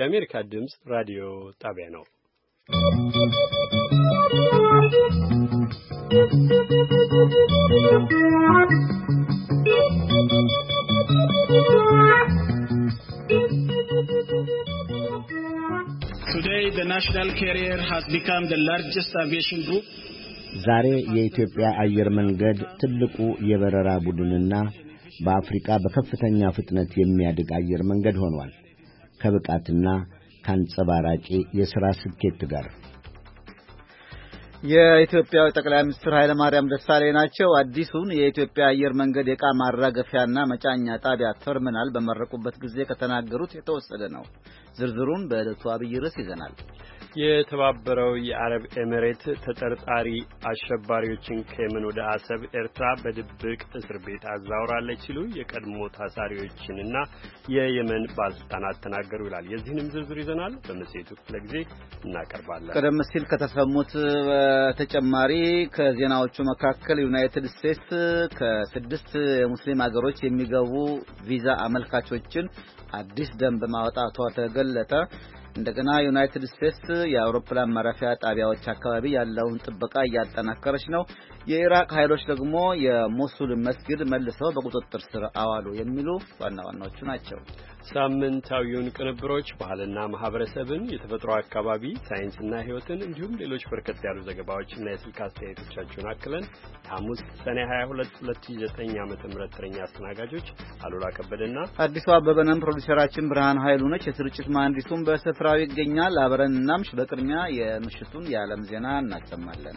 የአሜሪካ ድምፅ ራዲዮ ጣቢያ ነው። Today the national carrier has become the largest aviation group. ዛሬ የኢትዮጵያ አየር መንገድ ትልቁ የበረራ ቡድንና በአፍሪካ በከፍተኛ ፍጥነት የሚያድግ አየር መንገድ ሆኗል። ከብቃትና ካንጸባራቂ የሥራ ስኬት ጋር የኢትዮጵያው ጠቅላይ ሚኒስትር ኃይለ ማርያም ደሳለኝ ናቸው። አዲሱን የኢትዮጵያ አየር መንገድ የዕቃ ማራገፊያና መጫኛ ጣቢያ ተርሚናል በመረቁበት ጊዜ ከተናገሩት የተወሰደ ነው። ዝርዝሩን በዕለቱ አብይ ርዕስ ይዘናል። የተባበረው የአረብ ኤሚሬት ተጠርጣሪ አሸባሪዎችን ከየመን ወደ አሰብ ኤርትራ በድብቅ እስር ቤት አዛውራለች ሲሉ የቀድሞ ታሳሪዎችንና የየመን ባለስልጣናት ተናገሩ ይላል። የዚህንም ዝርዝር ይዘናል በመጽሔቱ ክፍለ ጊዜ እናቀርባለን። ቀደም ሲል ከተሰሙት በተጨማሪ ከዜናዎቹ መካከል ዩናይትድ ስቴትስ ከ6 የሙስሊም ሀገሮች የሚገቡ ቪዛ አመልካቾችን አዲስ ደንብ ማውጣቷ ተገለጠ። እንደገና ዩናይትድ ስቴትስ የአውሮፕላን ማረፊያ ጣቢያዎች አካባቢ ያለውን ጥበቃ እያጠናከረች ነው። የኢራቅ ኃይሎች ደግሞ የሞሱል መስጊድ መልሰው በቁጥጥር ስር አዋሉ የሚሉ ዋና ዋናዎቹ ናቸው። ሳምንታዊውን ቅንብሮች፣ ባህልና ማህበረሰብን፣ የተፈጥሮ አካባቢ፣ ሳይንስና ሕይወትን እንዲሁም ሌሎች በርከት ያሉ ዘገባዎችና የስልክ አስተያየቶቻችሁን አክለን ሐሙስ ሰኔ 22 2009 ዓ.ም ተረኛ አስተናጋጆች አሉላ ከበደና አዲሱ አበበንም ፕሮዲውሰራችን ብርሃን ኃይሉ ነች። የስርጭት መሐንዲሱም በስፍራው ይገኛል። አብረን እናምሽ። በቅድሚያ የምሽቱን የዓለም ዜና እናሰማለን።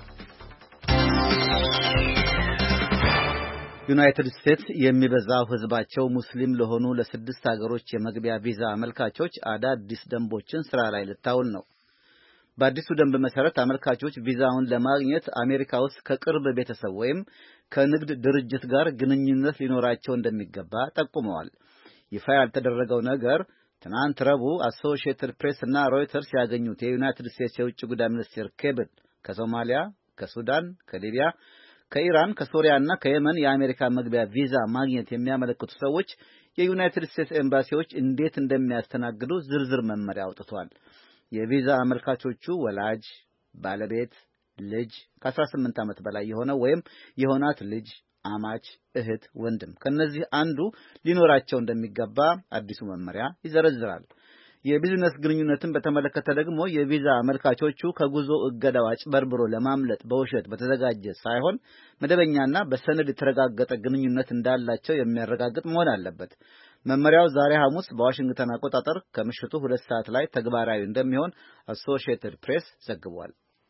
ዩናይትድ ስቴትስ የሚበዛው ህዝባቸው ሙስሊም ለሆኑ ለ6 ሀገሮች የመግቢያ ቪዛ አመልካቾች አዳዲስ ደንቦችን ስራ ላይ ልታውል ነው። በአዲሱ ደንብ መሰረት አመልካቾች ቪዛውን ለማግኘት አሜሪካ ውስጥ ከቅርብ ቤተሰብ ወይም ከንግድ ድርጅት ጋር ግንኙነት ሊኖራቸው እንደሚገባ ጠቁመዋል። ይፋ ያልተደረገው ነገር ትናንት ረቡዕ አሶሺየትድ ፕሬስ እና ሮይተርስ ያገኙት የዩናይትድ ስቴትስ የውጭ ጉዳይ ሚኒስቴር ኬብል ከሶማሊያ፣ ከሱዳን፣ ከሊቢያ፣ ከኢራን፣ ከሶሪያና ከየመን የአሜሪካ መግቢያ ቪዛ ማግኘት የሚያመለክቱ ሰዎች የዩናይትድ ስቴትስ ኤምባሲዎች እንዴት እንደሚያስተናግዱ ዝርዝር መመሪያ አውጥቷል። የቪዛ አመልካቾቹ ወላጅ፣ ባለቤት፣ ልጅ ከ18 ዓመት በላይ የሆነ ወይም የሆናት ልጅ፣ አማች፣ እህት፣ ወንድም ከነዚህ አንዱ ሊኖራቸው እንደሚገባ አዲሱ መመሪያ ይዘረዝራል። የቢዝነስ ግንኙነትን በተመለከተ ደግሞ የቪዛ አመልካቾቹ ከጉዞ እገዳው አጭበርብሮ ለማምለጥ በውሸት በተዘጋጀ ሳይሆን መደበኛና በሰነድ የተረጋገጠ ግንኙነት እንዳላቸው የሚያረጋግጥ መሆን አለበት። መመሪያው ዛሬ ሐሙስ በዋሽንግተን አቆጣጠር ከምሽቱ 2 ሰዓት ላይ ተግባራዊ እንደሚሆን አሶሺየትድ ፕሬስ ዘግቧል።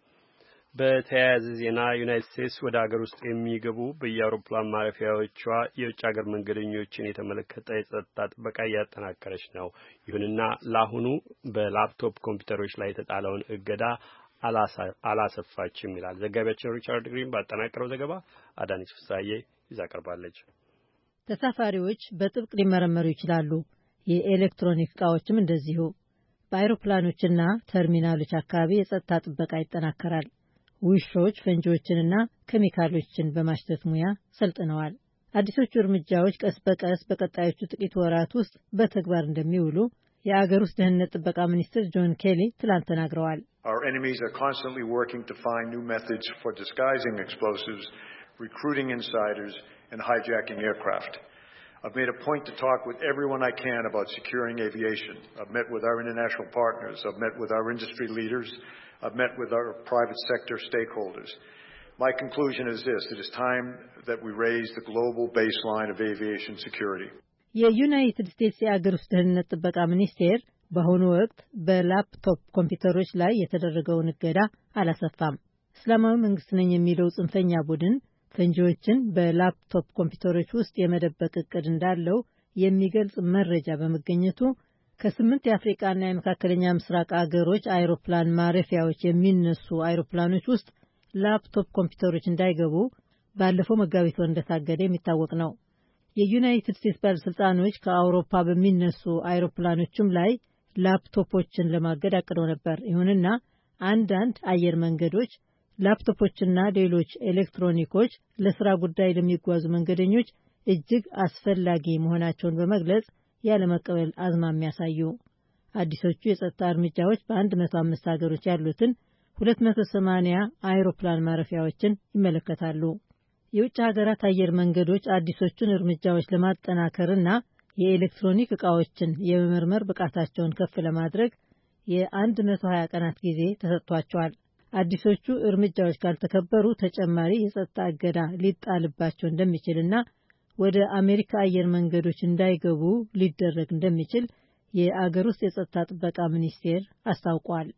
በተያያዘ ዜና ዩናይትድ ስቴትስ ወደ ሀገር ውስጥ የሚገቡ በየአውሮፕላን ማረፊያዎቿ የውጭ ሀገር መንገደኞችን የተመለከተ የጸጥታ ጥበቃ እያጠናከረች ነው። ይሁንና ለአሁኑ በላፕቶፕ ኮምፒውተሮች ላይ የተጣለውን እገዳ አላሰፋችም ይላል ዘጋቢያችን ሪቻርድ ግሪን ባጠናቀረው ዘገባ። አዳነች ፍሳዬ ይዛ ቀርባለች። ተሳፋሪዎች በጥብቅ ሊመረመሩ ይችላሉ። የኤሌክትሮኒክ ዕቃዎችም እንደዚሁ። በአውሮፕላኖችና ተርሚናሎች አካባቢ የጸጥታ ጥበቃ ይጠናከራል። ውሾች ፈንጂዎችንና ኬሚካሎችን በማሽተት ሙያ ሰልጥነዋል። አዲሶቹ እርምጃዎች ቀስ በቀስ በቀጣዮቹ ጥቂት ወራት ውስጥ በተግባር እንደሚውሉ የአገር ውስጥ ደህንነት ጥበቃ ሚኒስትር ጆን ኬሊ ትላንት ተናግረዋል። Our enemies are constantly working to find new methods for disguising explosives, recruiting insiders, and hijacking aircraft. I've made a point to talk with everyone I can about securing aviation. I've met with our international partners. I've met with our industry leaders. I've met with our private sector stakeholders. My conclusion is this: it is time that we raise the global baseline of aviation security. የዩናይትድ ስቴትስ የአገር ውስጥ ደህንነት ጥበቃ ሚኒስቴር በአሁኑ ወቅት በላፕቶፕ ኮምፒውተሮች ላይ የተደረገውን እገዳ አላሰፋም። እስላማዊ መንግስት ነኝ የሚለው ጽንፈኛ ቡድን ፈንጂዎችን በላፕቶፕ ኮምፒውተሮች ውስጥ የመደበቅ እቅድ እንዳለው የሚገልጽ መረጃ በመገኘቱ ከ8 የአፍሪካና የመካከለኛ ምስራቅ አገሮች አይሮፕላን ማረፊያዎች የሚነሱ አይሮፕላኖች ውስጥ ላፕቶፕ ኮምፒውተሮች እንዳይገቡ ባለፈው መጋቢት ወር እንደታገደ የሚታወቅ ነው። የዩናይትድ ስቴትስ ባለስልጣኖች ከአውሮፓ በሚነሱ አይሮፕላኖችም ላይ ላፕቶፖችን ለማገድ አቅደው ነበር። ይሁንና አንዳንድ አየር መንገዶች ላፕቶፖችና ሌሎች ኤሌክትሮኒኮች ለስራ ጉዳይ ለሚጓዙ መንገደኞች እጅግ አስፈላጊ መሆናቸውን በመግለጽ ያለመቀበል አዝማሚያ ያሳዩ። አዲሶቹ የጸጥታ እርምጃዎች በ105 ሀገሮች ያሉትን 280 አይሮፕላን ማረፊያዎችን ይመለከታሉ። የውጭ ሀገራት አየር መንገዶች አዲሶቹን እርምጃዎች ለማጠናከርና የኤሌክትሮኒክ ዕቃዎችን የመመርመር ብቃታቸውን ከፍ ለማድረግ የ120 ቀናት ጊዜ ተሰጥቷቸዋል። አዲሶቹ እርምጃዎች ካልተከበሩ ተጨማሪ የጸጥታ እገዳ ሊጣልባቸው እንደሚችልና ወደ አሜሪካ አየር መንገዶች እንዳይገቡ ሊደረግ እንደሚችል የአገር ውስጥ የጸጥታ ጥበቃ ሚኒስቴር አስታውቋል።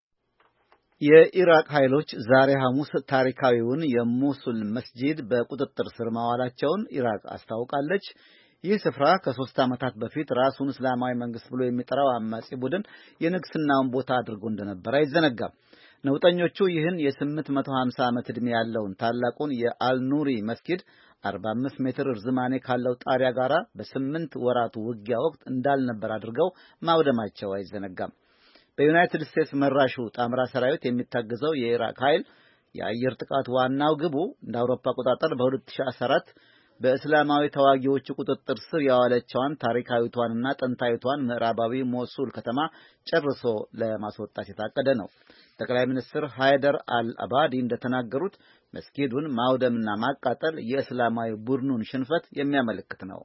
የኢራቅ ኃይሎች ዛሬ ሐሙስ ታሪካዊውን የሞሱል መስጂድ በቁጥጥር ስር ማዋላቸውን ኢራቅ አስታውቃለች። ይህ ስፍራ ከ3 ዓመታት በፊት ራሱን እስላማዊ መንግስት ብሎ የሚጠራው አማጺ ቡድን የንግስናውን ቦታ አድርጎ እንደነበር አይዘነጋም። ነውጠኞቹ ይህን የ850 ዓመት ዕድሜ ያለውን ታላቁን የአልኑሪ መስጊድ 45 ሜትር ርዝማኔ ካለው ጣሪያ ጋር በ8 ወራቱ ውጊያ ወቅት እንዳልነበር አድርገው ማውደማቸው አይዘነጋም። በዩናይትድ ስቴትስ መራሹ ጣምራ ሰራዊት የሚታገዘው የኢራቅ ኃይል የአየር ጥቃት ዋናው ግቡ እንደ አውሮፓ አቆጣጠር በ2014 በእስላማዊ ተዋጊዎቹ ቁጥጥር ስር ያዋለችዋን ታሪካዊቷንና ጥንታዊቷን ምዕራባዊ ሞሱል ከተማ ጨርሶ ለማስወጣት የታቀደ ነው። ጠቅላይ ሚኒስትር ሃይደር አልአባዲ እንደተናገሩት መስጊዱን ማውደምና ማቃጠል የእስላማዊ ቡድኑን ሽንፈት የሚያመለክት ነው።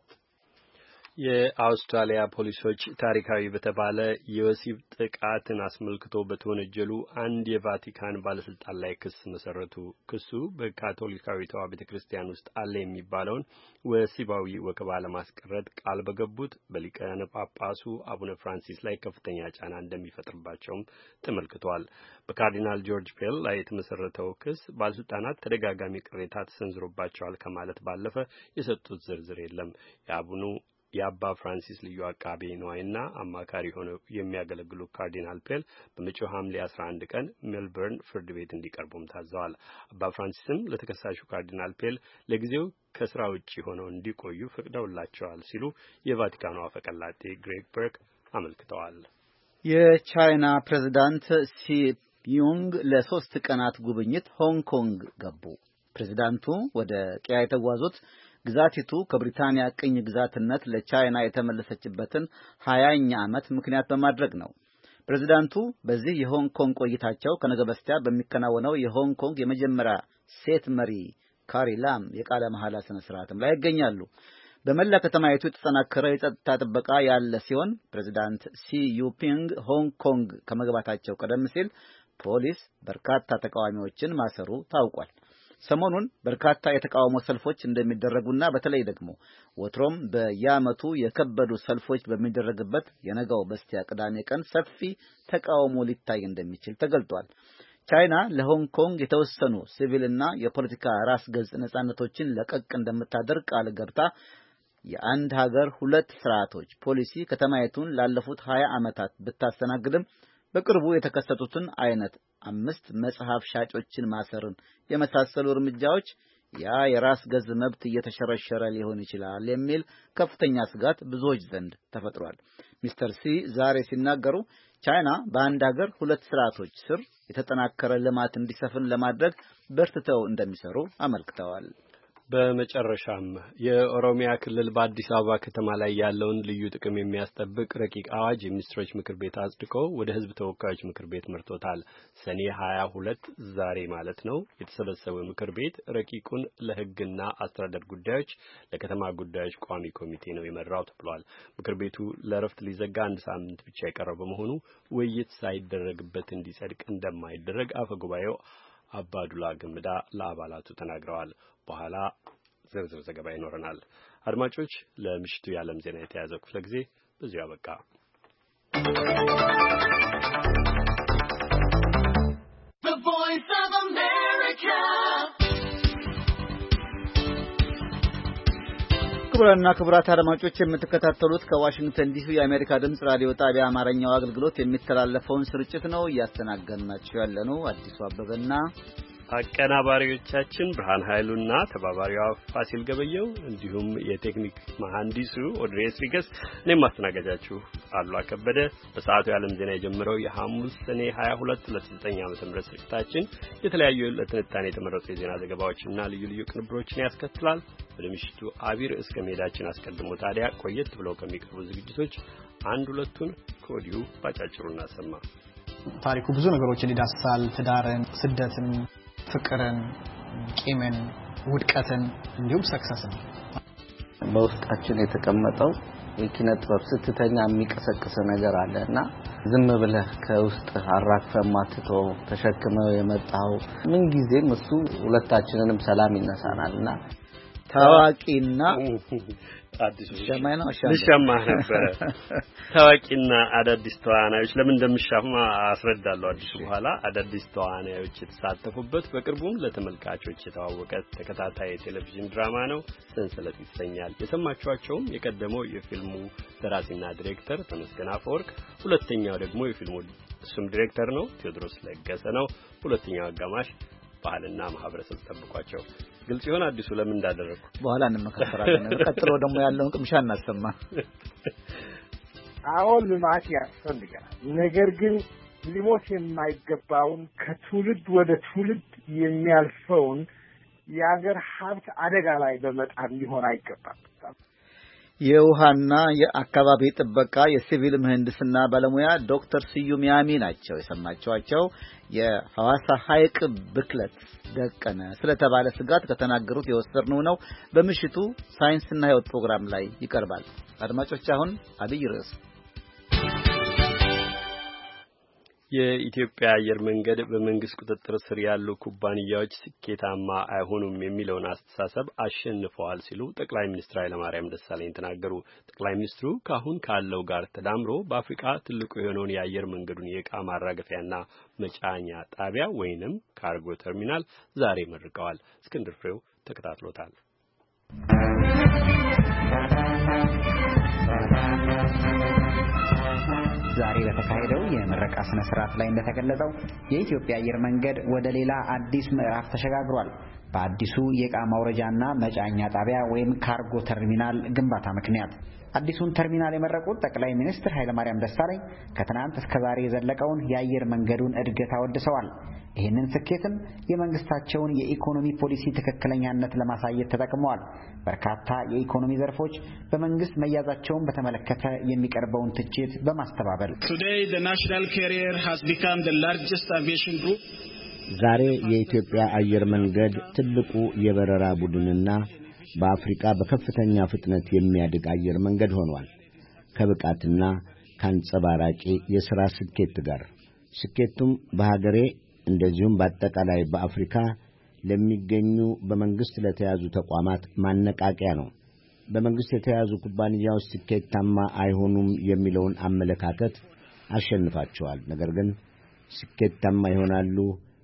የአውስትራሊያ ፖሊሶች ታሪካዊ በተባለ የወሲብ ጥቃትን አስመልክቶ በተወነጀሉ አንድ የቫቲካን ባለስልጣን ላይ ክስ መሰረቱ። ክሱ በካቶሊካዊቷ ቤተክርስቲያን ውስጥ አለ የሚባለውን ወሲባዊ ወከባ ለማስቀረት ቃል በገቡት በሊቃነ ጳጳሱ አቡነ ፍራንሲስ ላይ ከፍተኛ ጫና እንደሚፈጥርባቸውም ተመልክቷል። በካርዲናል ጆርጅ ፔል ላይ የተመሰረተው ክስ ባለስልጣናት ተደጋጋሚ ቅሬታ ተሰንዝሮባቸዋል ከማለት ባለፈ የሰጡት ዝርዝር የለም። የአባ ፍራንሲስ ልዩ አቃቤ ነዋይና አማካሪ ሆነው የሚያገለግሉ ካርዲናል ፔል በመጪው ሐምሌ 11 ቀን ሜልበርን ፍርድ ቤት እንዲቀርቡም ታዘዋል። አባ ፍራንሲስም ለተከሳሹ ካርዲናል ፔል ለጊዜው ከስራ ውጪ ሆነው እንዲቆዩ ፈቅደውላቸዋል ሲሉ የቫቲካኑ አፈቀላጤ ግሬግ በርክ አመልክተዋል። የቻይና ፕሬዝዳንት ሲ ዩንግ ለ3 ቀናት ጉብኝት ሆንግ ኮንግ ገቡ። ፕሬዝዳንቱ ወደ ቂያ የተጓዙት ግዛቲቱ ከብሪታንያ ቅኝ ግዛትነት ለቻይና የተመለሰችበትን 20ኛ ዓመት ምክንያት በማድረግ ነው። ፕሬዝዳንቱ በዚህ የሆንግ ኮንግ ቆይታቸው ከነገ በስቲያ በሚከናወነው የሆንግ ኮንግ የመጀመሪያ ሴት መሪ ካሪ ላም የቃለ መሐላ ስነ ስርዓትም ላይ ይገኛሉ። በመላ ከተማይቱ የተጠናከረ የጸጥታ ጥበቃ ያለ ሲሆን ፕሬዝዳንት ሲ ዩፒንግ ሆንግ ኮንግ ከመግባታቸው ቀደም ሲል ፖሊስ በርካታ ተቃዋሚዎችን ማሰሩ ታውቋል። ሰሞኑን በርካታ የተቃውሞ ሰልፎች እንደሚደረጉና በተለይ ደግሞ ወትሮም በየዓመቱ የከበዱ ሰልፎች በሚደረግበት የነገው በስቲያ ቅዳሜ ቀን ሰፊ ተቃውሞ ሊታይ እንደሚችል ተገልጧል። ቻይና ለሆንግ ኮንግ የተወሰኑ ሲቪልና የፖለቲካ ራስ ገዝ ነጻነቶችን ለቀቅ እንደምታደርግ ቃል ገብታ የአንድ ሀገር ሁለት ስርዓቶች ፖሊሲ ከተማይቱን ላለፉት 20 ዓመታት ብታስተናግድም በቅርቡ የተከሰቱትን አይነት 5 መጽሐፍ ሻጮችን ማሰርን የመሳሰሉ እርምጃዎች ያ የራስ ገዝ መብት እየተሸረሸረ ሊሆን ይችላል የሚል ከፍተኛ ስጋት ብዙዎች ዘንድ ተፈጥሯል። ሚስተር ሲ ዛሬ ሲናገሩ ቻይና በአንድ ሀገር ሁለት ስርዓቶች ስር የተጠናከረ ልማት እንዲሰፍን ለማድረግ በርትተው እንደሚሰሩ አመልክተዋል። በመጨረሻም የኦሮሚያ ክልል በአዲስ አበባ ከተማ ላይ ያለውን ልዩ ጥቅም የሚያስጠብቅ ረቂቅ አዋጅ የሚኒስትሮች ምክር ቤት አጽድቆ ወደ ሕዝብ ተወካዮች ምክር ቤት መርቶታል። ሰኔ 22 ዛሬ ማለት ነው የተሰበሰበው ምክር ቤት ረቂቁን ለሕግና አስተዳደር ጉዳዮች ለከተማ ጉዳዮች ቋሚ ኮሚቴ ነው የመራው ተብሏል። ምክር ቤቱ ለእረፍት ሊዘጋ 1 ሳምንት ብቻ የቀረው በመሆኑ ውይይት ሳይደረግበት እንዲጸድቅ እንደማይደረግ አፈ ጉባኤው አባዱላ ገመዳ ለአባላቱ ተናግረዋል። በኋላ ዝርዝር ዘገባ ይኖረናል። አድማጮች፣ ለምሽቱ የዓለም ዜና የተያዘው ክፍለ ጊዜ በዚሁ አበቃ። ክቡራንና ክቡራት አድማጮች የምትከታተሉት ከዋሽንግተን ዲሲ የአሜሪካ ድምጽ ራዲዮ ጣቢያ አማርኛው አገልግሎት የሚተላለፈውን ስርጭት ነው። እያስተናገድናችሁ ያለነው አዲሱ አበበና አቀናባሪዎቻችን ብርሃን ኃይሉና ተባባሪዋ ፋሲል ገበየው እንዲሁም የቴክኒክ መሐንዲሱ ኦድሬስ ሪገስ እኔም ማስተናገጃችሁ አሉላ ከበደ በሰዓቱ የዓለም ዜና የጀመረው የሐሙስ ሰኔ 22 2009 ዓ.ም ስርጭታችን የተለያዩ ለትንታኔ የተመረጡ የዜና ዘገባዎችና ልዩ ልዩ ቅንብሮችን ያስከትላል። ወደ ምሽቱ አቢር እስከ መሄዳችን አስቀድሞ ታዲያ ቆየት ብለው ከሚቀርቡ ዝግጅቶች አንድ ሁለቱን ከወዲሁ ባጫጭሩ እናሰማ። ታሪኩ ብዙ ነገሮችን ይዳስሳል። ትዳርን፣ ስደትን፣ ፍቅርን፣ ቂምን፣ ውድቀትን እንዲሁም ሰክሰስን። በውስጣችን የተቀመጠው የኪነ ጥበብ ስትተኛ የሚቀሰቅስ ነገር አለና ዝም ብለህ ከውስጥ አራክፈህ ማትተው ተሸክመው የመጣው ምን ጊዜም እሱ ሁለታችንንም ሰላም ይነሳናልና ታዋቂና አዲስ ልሸማህ ነበር። ታዋቂና አዳዲስ ተዋናዮች ለምን እንደምሻማ አስረዳለሁ። አዲስ በኋላ አዳዲስ ተዋናዮች የተሳተፉበት በቅርቡም ለተመልካቾች የተዋወቀ ተከታታይ ቴሌቪዥን ድራማ ነው። ሰንሰለት ይሰኛል። የሰማችኋቸውም የቀደመው የፊልሙ ደራሲና ዲሬክተር ተመስገን አፈወርቅ፣ ሁለተኛው ደግሞ የፊልሙ እሱም ዲሬክተር ነው ቴዎድሮስ ለገሰ ነው። ሁለተኛው አጋማሽ ባህልና ማህበረሰብ ተጠብቋቸው ግልጽ ይሆን አዲሱ ለምን እንዳደረኩ በኋላ እንመካከራለን። ቀጥሎ ደግሞ ያለውን ቅምሻ እናሰማ። አሁን ልማት ያስፈልጋል። ነገር ግን ሊሞት የማይገባውን ከትውልድ ወደ ትውልድ የሚያልፈውን የሀገር ሀብት አደጋ ላይ በመጣል ሊሆን አይገባም። የውሃና የአካባቢ ጥበቃ የሲቪል ምህንድስና ባለሙያ ዶክተር ስዩም ያሚ ናቸው የሰማችኋቸው። የሐዋሳ ሐይቅ ብክለት ደቀነ ስለተባለ ስጋት ከተናገሩት የወሰድነው ነው። በምሽቱ ሳይንስና ሕይወት ፕሮግራም ላይ ይቀርባል። አድማጮች አሁን አብይ ርዕስ የኢትዮጵያ አየር መንገድ በመንግስት ቁጥጥር ስር ያሉ ኩባንያዎች ስኬታማ አይሆኑም የሚለውን አስተሳሰብ አሸንፈዋል ሲሉ ጠቅላይ ሚኒስትር ኃይለማርያም ደሳለኝ ተናገሩ። ጠቅላይ ሚኒስትሩ ካሁን ካለው ጋር ተዳምሮ በአፍሪካ ትልቁ የሆነውን የአየር መንገዱን የዕቃ ማራገፊያና መጫኛ ጣቢያ ወይንም ካርጎ ተርሚናል ዛሬ መርቀዋል። እስክንድር ፍሬው ተከታትሎታል። ዛሬ በተካሄደው የምረቃ ስነ ስርዓት ላይ እንደተገለጸው የኢትዮጵያ አየር መንገድ ወደ ሌላ አዲስ ምዕራፍ ተሸጋግሯል። በአዲሱ የዕቃ ማውረጃና መጫኛ ጣቢያ ወይም ካርጎ ተርሚናል ግንባታ ምክንያት አዲሱን ተርሚናል የመረቁት ጠቅላይ ሚኒስትር ኃይለማርያም ደሳለኝ ከትናንት እስከ ዛሬ የዘለቀውን የአየር መንገዱን እድገት አወድሰዋል። ይህንን ስኬትም የመንግስታቸውን የኢኮኖሚ ፖሊሲ ትክክለኛነት ለማሳየት ተጠቅመዋል። በርካታ የኢኮኖሚ ዘርፎች በመንግስት መያዛቸውን በተመለከተ የሚቀርበውን ትችት በማስተባበል Today the national carrier has become the largest aviation group. ዛሬ የኢትዮጵያ አየር መንገድ ትልቁ የበረራ ቡድንና በአፍሪካ በከፍተኛ ፍጥነት የሚያድግ አየር መንገድ ሆኗል። ከብቃትና ካንጸባራቂ የሥራ ስኬት ጋር ስኬቱም በሀገሬ እንደዚሁም በአጠቃላይ በአፍሪካ ለሚገኙ በመንግስት ለተያዙ ተቋማት ማነቃቂያ ነው። በመንግስት የተያዙ ኩባንያዎች ስኬታማ አይሆኑም የሚለውን አመለካከት አሸንፋቸዋል። ነገር ግን ስኬታማ ይሆናሉ።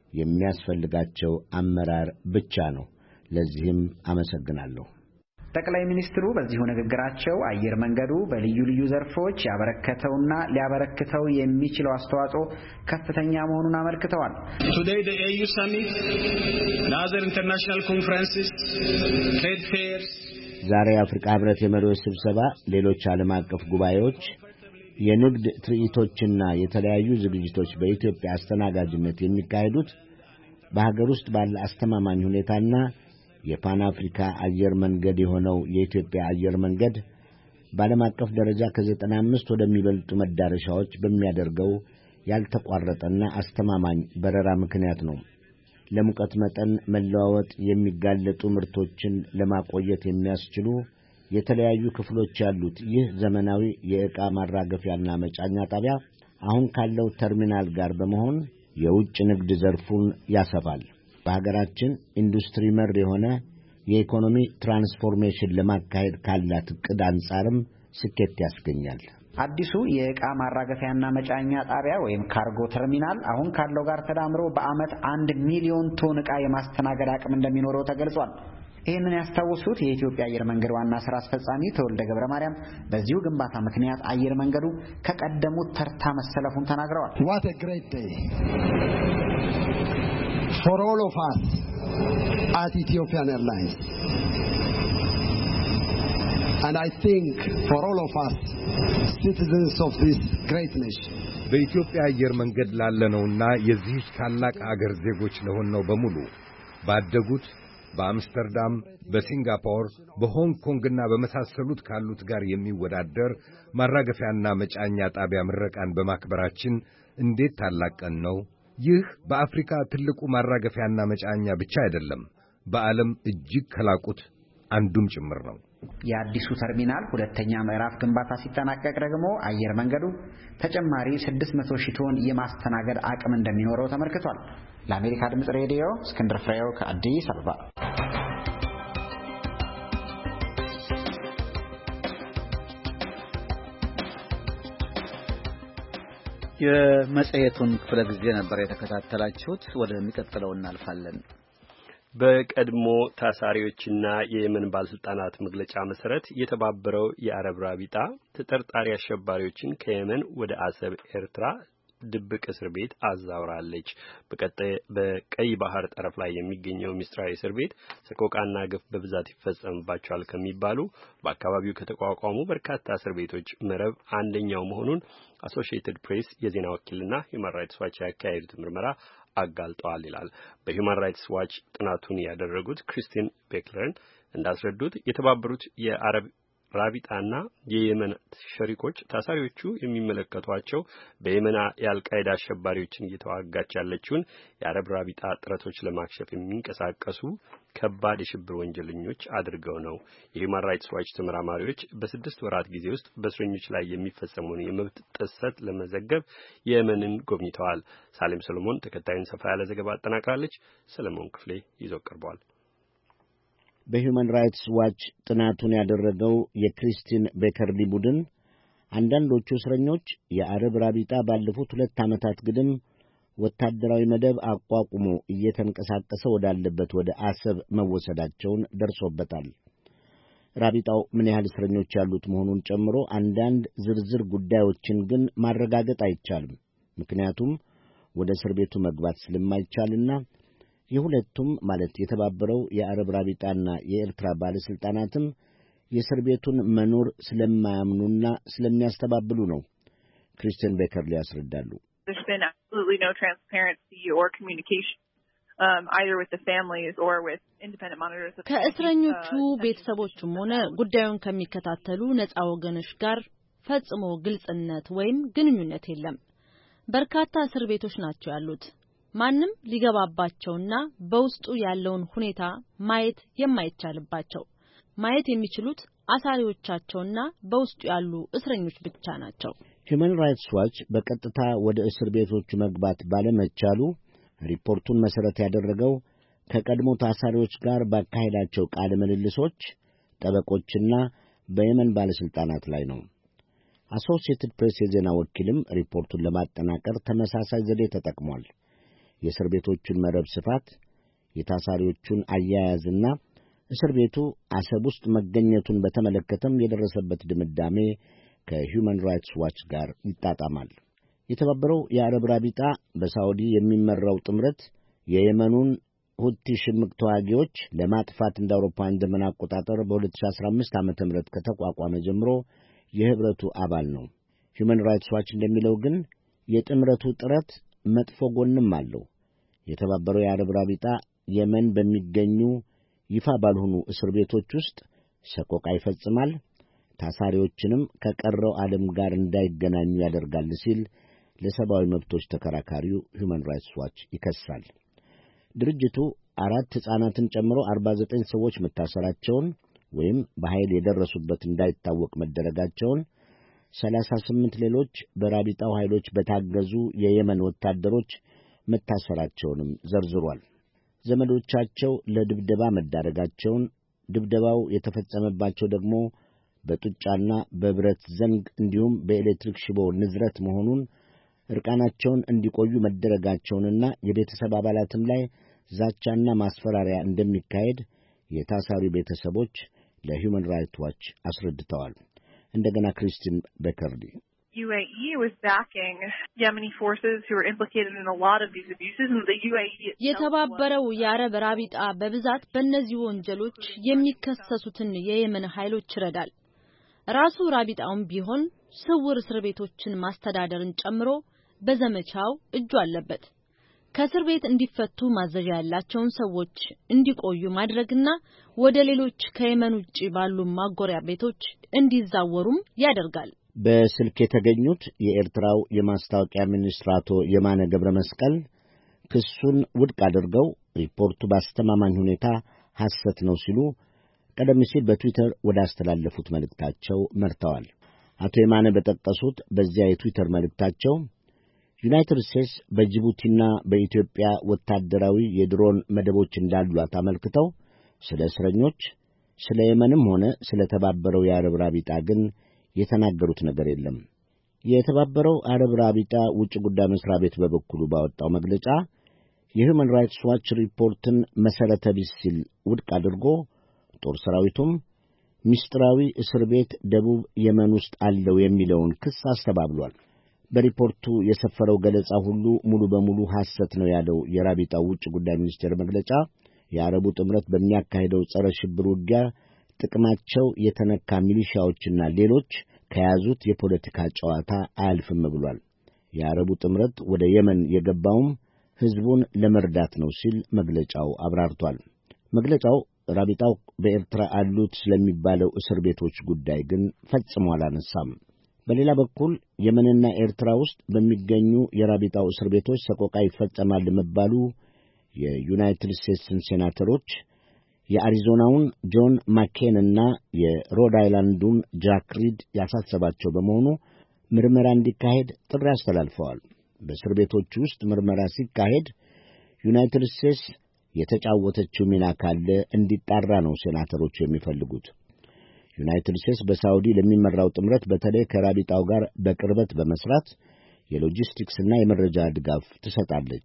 የሚያስፈልጋቸው አመራር ብቻ ነው። ለዚህም አመሰግናለሁ። ጠቅላይ ሚኒስትሩ በዚሁ ንግግራቸው አየር መንገዱ በልዩ ልዩ ዘርፎች ያበረከተውና ሊያበረክተው የሚችለው አስተዋጽኦ ከፍተኛ መሆኑን አመልክተዋል። Today the AU summit and other international conferences, trade fairs, ዛሬ የአፍሪካ ህብረት የመሪዎች ስብሰባ፣ ሌሎች ዓለም አቀፍ ጉባኤዎች፣ የንግድ ትርኢቶችና የተለያዩ ዝግጅቶች በኢትዮጵያ አስተናጋጅነት የሚካሄዱት በሀገር ውስጥ ባለ አስተማማኝ ሁኔታና የፓን አፍሪካ አየር መንገድ የሆነው የኢትዮጵያ አየር መንገድ በዓለም አቀፍ ደረጃ ከ95 ወደሚበልጡ መዳረሻዎች በሚያደርገው ያልተቋረጠና አስተማማኝ በረራ ምክንያት ነው። ለሙቀት መጠን መለዋወጥ የሚጋለጡ ምርቶችን ለማቆየት የሚያስችሉ የተለያዩ ክፍሎች ያሉት ይህ ዘመናዊ የዕቃ ማራገፊያና መጫኛ ጣቢያ አሁን ካለው ተርሚናል ጋር በመሆን የውጭ ንግድ ዘርፉን ያሰፋል። በሀገራችን ኢንዱስትሪ መር የሆነ የኢኮኖሚ ትራንስፎርሜሽን ለማካሄድ ካላት ዕቅድ አንጻርም ስኬት ያስገኛል። አዲሱ የዕቃ ማራገፊያና መጫኛ ጣቢያ ወይም ካርጎ ተርሚናል አሁን ካለው ጋር ተዳምሮ በዓመት 1 ሚሊዮን ቶን ዕቃ የማስተናገድ አቅም እንደሚኖረው ተገልጿል። ይህንን ያስታወሱት የኢትዮጵያ አየር መንገድ ዋና ስራ አስፈጻሚ ተወልደ ገብረ ማርያም በዚሁ ግንባታ ምክንያት አየር መንገዱ ከቀደሙት ተርታ መሰለፉን ተናግረዋል። What a great day. for all of us at Ethiopian Airlines. And I think for all of us citizens of this great nation. በኢትዮጵያ አየር መንገድ ላለነውና የዚህ ታላቅ አገር ዜጎች ለሆነው በሙሉ ባደጉት በአምስተርዳም በሲንጋፖር በሆንግ ኮንግና በመሳሰሉት ካሉት ጋር የሚወዳደር ማራገፊያና መጫኛ ጣቢያ ምረቃን በማክበራችን እንዴት ታላቅ ቀን ነው! ይህ በአፍሪካ ትልቁ ማራገፊያና መጫኛ ብቻ አይደለም፣ በዓለም እጅግ ከላቁት አንዱም ጭምር ነው። የአዲሱ ተርሚናል ሁለተኛ ምዕራፍ ግንባታ ሲጠናቀቅ ደግሞ አየር መንገዱ ተጨማሪ 600,000 ቶን የማስተናገድ አቅም እንደሚኖረው ተመልክቷል። ለአሜሪካ ድምጽ ሬዲዮ እስክንድር ፍሬው ከአዲስ አበባ። የመጽሔቱን ክፍለ ጊዜ ነበር የተከታተላችሁት። ወደሚቀጥለው እናልፋለን። በቀድሞ ታሳሪዎችና የየመን ባለስልጣናት መግለጫ መሰረት የተባበረው የአረብ ራቢጣ ተጠርጣሪ አሸባሪዎችን ከየመን ወደ አሰብ ኤርትራ ድብቅ እስር ቤት አዛውራለች። በቀይ ባህር ጠረፍ ላይ የሚገኘው ሚስጥራዊ እስር ቤት ሰቆቃና ግፍ በብዛት ይፈጸምባቸዋል ከሚባሉ በአካባቢው ከተቋቋሙ በርካታ እስር ቤቶች መረብ አንደኛው መሆኑን አሶሺየትድ ፕሬስ የዜና ወኪልና ሂውማን ራይትስ ዋች ያካሄዱት ምርመራ አጋልጧል ይላል። በሂውማን ራይትስ ዋች ጥናቱን ያደረጉት ክሪስቲን ቤክለርን እንዳስረዱት የተባበሩት የአረብ ራቢጣና የየመን ሸሪኮች ታሳሪዎቹ የሚመለከቷቸው በየመን የአልቃይዳ አሸባሪዎችን እየተዋጋች ያለችውን የአረብ ራቢጣ ጥረቶች ለማክሸፍ የሚንቀሳቀሱ ከባድ የሽብር ወንጀለኞች አድርገው ነው። የሂውማን ራይትስ ዋች ተመራማሪዎች በ6 ወራት ጊዜ ውስጥ በእስረኞች ላይ የሚፈጸመውን የመብት ጥሰት ለመዘገብ የየመንን ጎብኝተዋል። ሳሌም ሰሎሞን ተከታዩን ሰፋ ያለ ዘገባ አጠናቅራለች። ሰለሞን ክፍሌ ይዞ ቀርቧል። በሂውማን ራይትስ ዋች ጥናቱን ያደረገው የክሪስቲን ቤከርሊ ቡድን አንዳንዶቹ እስረኞች የአረብ ራቢጣ ባለፉት 2 ዓመታት ግድም ወታደራዊ መደብ አቋቁሞ እየተንቀሳቀሰ ወዳለበት ወደ አሰብ መወሰዳቸውን ደርሶበታል። ራቢጣው ምን ያህል እስረኞች ያሉት መሆኑን ጨምሮ አንዳንድ ዝርዝር ጉዳዮችን ግን ማረጋገጥ አይቻልም። ምክንያቱም ወደ እስር ቤቱ መግባት ስለማይቻልና የሁለቱም ማለት የተባበረው የአረብ ራቢጣና የኤርትራ ባለስልጣናትም የእስር ቤቱን መኖር ስለማያምኑና ስለሚያስተባብሉ ነው። ክሪስቲን ቤከርሊ ያስረዳሉ። ከእስረኞቹ ቤተሰቦችም ሆነ ጉዳዩን ከሚከታተሉ ነፃ ወገኖች ጋር ፈጽሞ ግልጽነት ወይም ግንኙነት የለም። በርካታ እስር ቤቶች ናቸው ያሉት። ማንም ሊገባባቸውና በውስጡ ያለውን ሁኔታ ማየት የማይቻልባቸው ማየት የሚችሉት አሳሪዎቻቸውና በውስጡ ያሉ እስረኞች ብቻ ናቸው። ሂውማን ራይትስ ዋች በቀጥታ ወደ እስር ቤቶቹ መግባት ባለመቻሉ ሪፖርቱን መሰረት ያደረገው ከቀድሞ ታሳሪዎች ጋር ባካሄዳቸው ቃለ ምልልሶች፣ ጠበቆችና በየመን ባለስልጣናት ላይ ነው። አሶሺየትድ ፕሬስ የዜና ወኪልም ሪፖርቱን ለማጠናቀር ተመሳሳይ ዘዴ ተጠቅሟል። የእስር ቤቶቹን መረብ ስፋት፣ የታሳሪዎቹን አያያዝና እስር ቤቱ አሰብ ውስጥ መገኘቱን በተመለከተም የደረሰበት ድምዳሜ ከሂውማን ራይትስ ዋች ጋር ይጣጣማል። የተባበረው የአረብ ራቢጣ በሳዑዲ የሚመራው ጥምረት የየመኑን ሁቲ ሽምቅ ተዋጊዎች ለማጥፋት እንደ አውሮፓውያን ዘመን አቆጣጠር በ2015 ዓ.ም ከተቋቋመ ጀምሮ የህብረቱ አባል ነው። ሂውማን ራይትስ ዋች እንደሚለው ግን የጥምረቱ ጥረት መጥፎ ጎንም አለው። የተባበረው የአረብ ራቢጣ የመን በሚገኙ ይፋ ባልሆኑ እስር ቤቶች ውስጥ ሰቆቃ ይፈጽማል፣ ታሳሪዎችንም ከቀረው ዓለም ጋር እንዳይገናኙ ያደርጋል ሲል ለሰብአዊ መብቶች ተከራካሪው ሂውማን ራይትስ ዋች ይከሳል። ድርጅቱ 4 ሕፃናትን ጨምሮ 49 ሰዎች መታሰራቸውን ወይም በኃይል የደረሱበት እንዳይታወቅ መደረጋቸውን፣ 38 ሌሎች በራቢጣው ኃይሎች በታገዙ የየመን ወታደሮች መታሰራቸውንም ዘርዝሯል። ዘመዶቻቸው ለድብደባ መዳረጋቸውን፣ ድብደባው የተፈጸመባቸው ደግሞ በጡጫና በብረት ዘንግ እንዲሁም በኤሌክትሪክ ሽቦ ንዝረት መሆኑን፣ ዕርቃናቸውን እንዲቆዩ መደረጋቸውንና የቤተሰብ አባላትም ላይ ዛቻና ማስፈራሪያ እንደሚካሄድ የታሳሪ ቤተሰቦች ለሂውማን ራይትስ ዋች አስረድተዋል። እንደገና ክሪስቲን ቤከርሊ UAE was backing Yemeni forces who were implicated in a lot of these abuses, and the UAE የተባበረው የአረብ ራቢጣ በብዛት በእነዚህ ወንጀሎች የሚከሰሱትን የየመን ኃይሎች ይረዳል። ራሱ ራቢጣውም ቢሆን ስውር እስር ቤቶችን ማስተዳደርን ጨምሮ በዘመቻው እጁ አለበት። ከእስር ቤት እንዲፈቱ ማዘዣ ያላቸውን ሰዎች እንዲቆዩ ማድረግና ወደ ሌሎች ከየመን ውጪ ባሉ ማጎሪያ ቤቶች እንዲዛወሩም ያደርጋል። በስልክ የተገኙት የኤርትራው የማስታወቂያ ሚኒስትር አቶ የማነ ገብረ መስቀል ክሱን ውድቅ አድርገው ሪፖርቱ በአስተማማኝ ሁኔታ ሐሰት ነው ሲሉ ቀደም ሲል በትዊተር ወደ አስተላለፉት መልእክታቸው መርተዋል። አቶ የማነ በጠቀሱት በዚያ የትዊተር መልእክታቸው ዩናይትድ ስቴትስ በጅቡቲና በኢትዮጵያ ወታደራዊ የድሮን መደቦች እንዳሏት አመልክተው ስለ እስረኞች፣ ስለ የመንም ሆነ ስለ ተባበረው የአረብ ራቢጣ ግን የተናገሩት ነገር የለም። የተባበረው አረብ ራቢጣ ውጭ ጉዳይ መስሪያ ቤት በበኩሉ ባወጣው መግለጫ የሁማን ራይትስ ዋች ሪፖርትን መሰረተ ቢስ ሲል ውድቅ አድርጎ ጦር ሰራዊቱም ምስጢራዊ እስር ቤት ደቡብ የመን ውስጥ አለው የሚለውን ክስ አስተባብሏል። በሪፖርቱ የሰፈረው ገለጻ ሁሉ ሙሉ በሙሉ ሐሰት ነው ያለው የራቢጣው ውጭ ጉዳይ ሚኒስቴር መግለጫ የአረቡ ጥምረት በሚያካሂደው ጸረ ሽብር ውጊያ ጥቅማቸው የተነካ ሚሊሻዎችና ሌሎች ከያዙት የፖለቲካ ጨዋታ አያልፍም ብሏል። የአረቡ ጥምረት ወደ የመን የገባውም ሕዝቡን ለመርዳት ነው ሲል መግለጫው አብራርቷል። መግለጫው ራቢጣው በኤርትራ አሉት ስለሚባለው እስር ቤቶች ጉዳይ ግን ፈጽሞ አላነሳም። በሌላ በኩል የመንና ኤርትራ ውስጥ በሚገኙ የራቢጣው እስር ቤቶች ሰቆቃ ይፈጸማል መባሉ የዩናይትድ ስቴትስን ሴናተሮች የአሪዞናውን ጆን ማኬንና የሮድ አይላንዱን ጃክ ሪድ ያሳሰባቸው በመሆኑ ምርመራ እንዲካሄድ ጥሪ አስተላልፈዋል። በእስር ቤቶች ውስጥ ምርመራ ሲካሄድ ዩናይትድ ስቴትስ የተጫወተችው ሚና ካለ እንዲጣራ ነው ሴናተሮቹ የሚፈልጉት። ዩናይትድ ስቴትስ በሳውዲ ለሚመራው ጥምረት በተለይ ከራቢጣው ጋር በቅርበት በመስራት የሎጂስቲክስና የመረጃ ድጋፍ ትሰጣለች።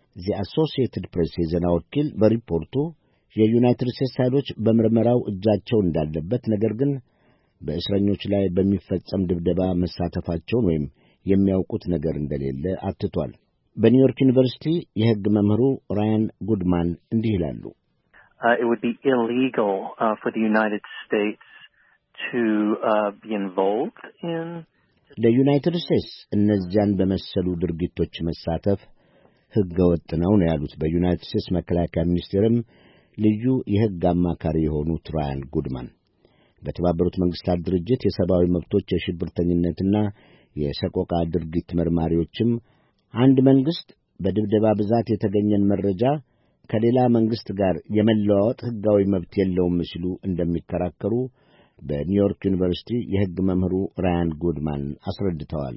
አሶሲኤትድ ፕሬስ የዜና ወኪል በሪፖርቱ የዩናይትድ ስቴትስ ኃይሎች በምርመራው እጃቸው እንዳለበት፣ ነገር ግን በእስረኞች ላይ በሚፈጸም ድብደባ መሳተፋቸውን ወይም የሚያውቁት ነገር እንደሌለ አትቷል። በኒውዮርክ ዩኒቨርሲቲ የሕግ መምህሩ ራያን ጉድማን እንዲህ ይላሉ። It would be illegal for the United States to be involved in ለዩናይትድ ስቴትስ እነዚያን በመሰሉ ድርጊቶች መሳተፍ ሕገ ወጥ ነው ያሉት በዩናይትድ ስቴትስ መከላከያ ሚኒስቴርም ልዩ የሕግ አማካሪ የሆኑት ራያን ጉድማን በተባበሩት መንግስታት ድርጅት የሰብአዊ መብቶች የሽብርተኝነትና የሰቆቃ ድርጊት መርማሪዎችም አንድ መንግስት በድብደባ ብዛት የተገኘን መረጃ ከሌላ መንግስት ጋር የመለዋወጥ ሕጋዊ መብት የለውም ሲሉ እንደሚከራከሩ በኒውዮርክ ዩኒቨርሲቲ የሕግ መምህሩ ራያን ጉድማን አስረድተዋል።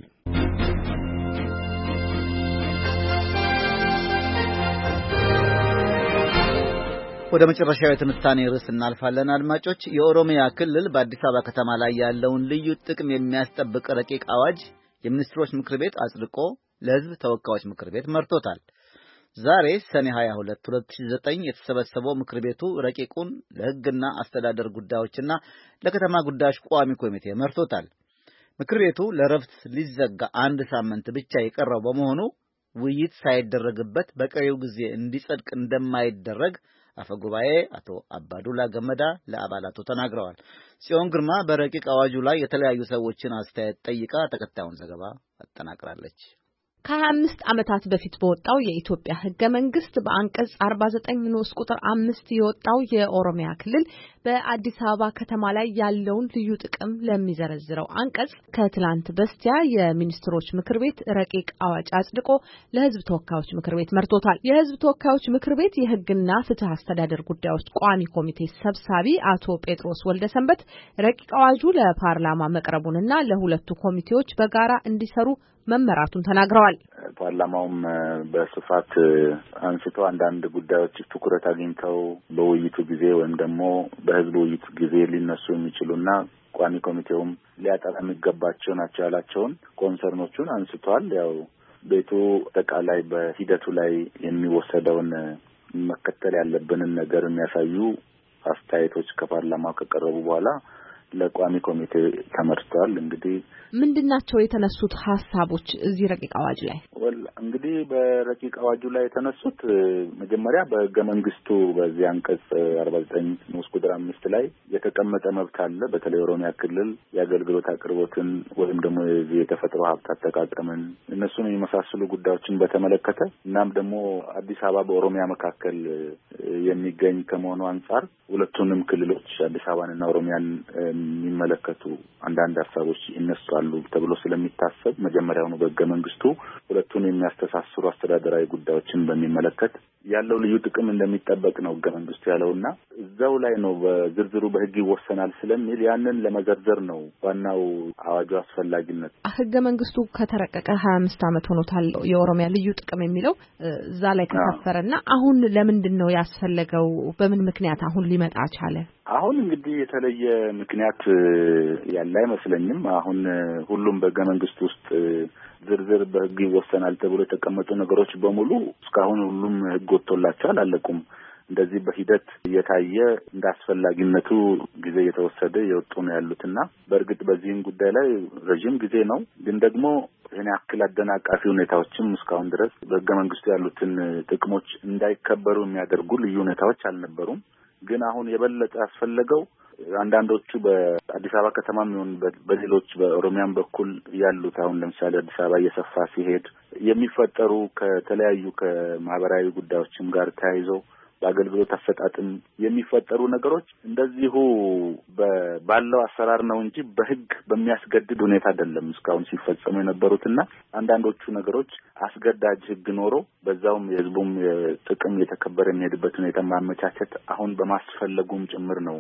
ወደ መጨረሻው የትንታኔ ርዕስ እናልፋለን። አድማጮች፣ የኦሮሚያ ክልል በአዲስ አበባ ከተማ ላይ ያለውን ልዩ ጥቅም የሚያስጠብቅ ረቂቅ አዋጅ የሚኒስትሮች ምክር ቤት አጽድቆ ለሕዝብ ተወካዮች ምክር ቤት መርቶታል። ዛሬ ሰኔ 22 2009 የተሰበሰበው ምክር ቤቱ ረቂቁን ለሕግና አስተዳደር ጉዳዮችና ለከተማ ጉዳዮች ቋሚ ኮሚቴ መርቶታል። ምክር ቤቱ ለረፍት ሊዘጋ አንድ ሳምንት ብቻ የቀረው በመሆኑ ውይይት ሳይደረግበት በቀሪው ጊዜ እንዲጸድቅ እንደማይደረግ አፈጉባኤ አቶ አባዱላ ገመዳ ለአባላቱ ተናግረዋል። ጽዮን ግርማ በረቂቅ አዋጁ ላይ የተለያዩ ሰዎችን አስተያየት ጠይቃ ተከታዩን ዘገባ አጠናቅራለች። ከ25 ዓመታት በፊት በወጣው የኢትዮጵያ ሕገ መንግስት በአንቀጽ 49 ንዑስ ቁጥር 5 የወጣው የኦሮሚያ ክልል በአዲስ አበባ ከተማ ላይ ያለውን ልዩ ጥቅም ለሚዘረዝረው አንቀጽ ከትላንት በስቲያ የሚኒስትሮች ምክር ቤት ረቂቅ አዋጅ አጽድቆ ለሕዝብ ተወካዮች ምክር ቤት መርቶታል። የሕዝብ ተወካዮች ምክር ቤት የሕግና ፍትህ አስተዳደር ጉዳዮች ቋሚ ኮሚቴ ሰብሳቢ አቶ ጴጥሮስ ወልደሰንበት ረቂቅ አዋጁ ለፓርላማ መቅረቡንና ለሁለቱ ኮሚቴዎች በጋራ እንዲሰሩ መመራቱን ተናግረዋል። ፓርላማውም በስፋት አንስቶ አንዳንድ ጉዳዮች ትኩረት አግኝተው በውይይቱ ጊዜ ወይም ደግሞ በህዝብ ውይይቱ ጊዜ ሊነሱ የሚችሉና ቋሚ ኮሚቴውም ሊያጠራ የሚገባቸው ናቸው ያላቸውን ኮንሰርኖቹን አንስቷል። ያው ቤቱ አጠቃላይ በሂደቱ ላይ የሚወሰደውን መከተል ያለብንን ነገር የሚያሳዩ አስተያየቶች ከፓርላማው ከቀረቡ በኋላ ለቋሚ ኮሚቴ ተመርቷል። እንግዲህ ምንድናቸው የተነሱት ሐሳቦች እዚህ ረቂቅ አዋጅ ላይ? እንግዲህ በረቂቅ አዋጁ ላይ የተነሱት መጀመሪያ በሕገ መንግስቱ በዚህ አንቀጽ 49 ንዑስ ቁጥር 5 ላይ የተቀመጠ መብት አለ። በተለይ ኦሮሚያ ክልል የአገልግሎት አቅርቦትን ወይም ደግሞ የተፈጥሮ ሀብት አጠቃቀምን እነሱን የመሳሰሉ ጉዳዮችን በተመለከተ እናም ደግሞ አዲስ አበባ በኦሮሚያ መካከል የሚገኝ ከመሆኑ አንጻር ሁለቱንም ክልሎች አዲስ አበባንና ኦሮሚያን የሚመለከቱ አንዳንድ ሀሳቦች ይነሳሉ ተብሎ ስለሚታሰብ መጀመሪያውኑ በሕገ መንግስቱ ሁለቱን የሚያስተሳስሩ አስተዳደራዊ ጉዳዮችን በሚመለከት ያለው ልዩ ጥቅም እንደሚጠበቅ ነው ሕገ መንግስቱ ያለውና እዛው ላይ ነው በዝርዝሩ በሕግ ይወሰናል ስለሚል ያንን ለመዘርዘር ነው ዋናው አዋጁ አስፈላጊነት። ሕገ መንግስቱ ከተረቀቀ 25 ዓመት ሆኖታል። የኦሮሚያ ልዩ ጥቅም የሚለው እዛ ላይ ከሰፈረና አሁን ለምንድን ነው ያስፈለገው? በምን ምክንያት አሁን ሊመጣ ቻለ? አሁን እንግዲህ የተለየ ምክንያት ያለ አይመስለኝም። አሁን ሁሉም በሕገ መንግስቱ ውስጥ ዝርዝር በሕግ ይወሰናል ተብሎ የተቀመጡ ነገሮች በሙሉ እስካሁን ሁሉም ሕግ ወጥቶላቸዋል፣ አለቁም። እንደዚህ በሂደት እየታየ እንዳስፈላጊነቱ ጊዜ እየተወሰደ የወጡ ነው ያሉትና በእርግጥ በዚህም ጉዳይ ላይ ረጅም ጊዜ ነው። ግን ደግሞ ይህን ያክል አደናቃፊ ሁኔታዎችም እስካሁን ድረስ በሕገ መንግስቱ ያሉትን ጥቅሞች እንዳይከበሩ የሚያደርጉ ልዩ ሁኔታዎች አልነበሩም። ግን አሁን የበለጠ ያስፈለገው አንዳንዶቹ በአዲስ አበባ ከተማም ይሁን በሌሎች በኦሮሚያም በኩል ያሉት አሁን ለምሳሌ አዲስ አበባ እየሰፋ ሲሄድ የሚፈጠሩ ከተለያዩ ከማህበራዊ ጉዳዮችም ጋር ተያይዘው በአገልግሎት አሰጣጥም የሚፈጠሩ ነገሮች እንደዚሁ ባለው አሰራር ነው እንጂ በሕግ በሚያስገድድ ሁኔታ አይደለም እስካሁን ሲፈጸሙ የነበሩትና አንዳንዶቹ ነገሮች አስገዳጅ ሕግ ኖሮ በዛውም የሕዝቡም ጥቅም የተከበረ የሚሄድበት ሁኔታ ማመቻቸት አሁን በማስፈለጉም ጭምር ነው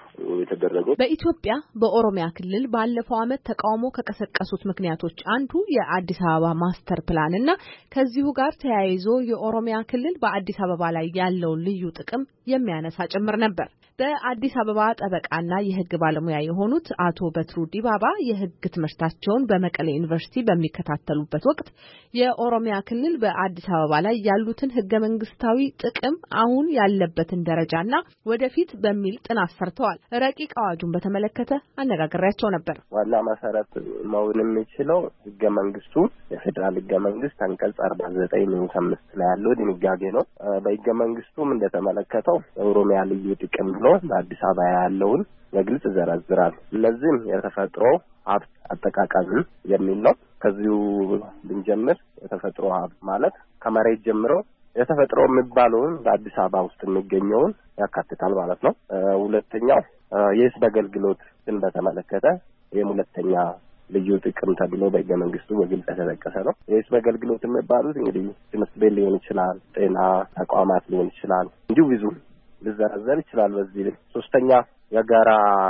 የተደረገው። በኢትዮጵያ በኦሮሚያ ክልል ባለፈው ዓመት ተቃውሞ ከቀሰቀሱት ምክንያቶች አንዱ የአዲስ አበባ ማስተር ፕላን እና ከዚሁ ጋር ተያይዞ የኦሮሚያ ክልል በአዲስ አበባ ላይ ያለውን ልዩ ጥቅም የሚያነሳ ጭምር ነበር። በአዲስ አበባ ጠበቃና የሕግ ባለሙያ የሆኑት አቶ በትሩ ዲባባ የሕግ ትምህርታቸውን በመቀሌ ዩኒቨርሲቲ በሚከታተሉበት ወቅት የኦሮሚያ ክልል በአዲስ አበባ ላይ ያሉትን ሕገ መንግስታዊ ጥቅም አሁን ያለበትን ደረጃና ወደፊት በሚል ጥናት ሰርተዋል። ረቂቅ አዋጁን በተመለከተ አነጋግሬያቸው ነበር። ዋና መሰረት መሆን የሚችለው ሕገ መንግስቱ የፌዴራል ሕገ መንግስት አንቀጽ 49 ንዑስ 5 ላይ ያለው ድንጋጌ ነው። በሕገ መንግስቱም እንደተመለከተው የኦሮሚያ ልዩ ጥቅም ብሎ በአዲስ አበባ ያለውን በግልጽ ዘረዝራል። እነዚህም የተፈጥሮ ሀብት አጠቃቀምን የሚል ነው። ከዚሁ ብንጀምር የተፈጥሮ ሀብት ማለት ከመሬት ጀምሮ የተፈጥሮ የሚባለውን በአዲስ አበባ ውስጥ የሚገኘውን ያካትታል ማለት ነው። ሁለተኛው የህዝብ አገልግሎትን በተመለከተ ይህም ሁለተኛ ልዩ ጥቅም ተብሎ በሕገ መንግስቱ በግልጽ የተጠቀሰ ነው። የህዝብ አገልግሎት የሚባሉት እንግዲህ ትምህርት ቤት ሊሆን ይችላል፣ ጤና ተቋማት ሊሆን ይችላል፣ እንዲሁ ብዙ ሊዘረዘር ይችላል። በዚህ ሶስተኛ የጋራ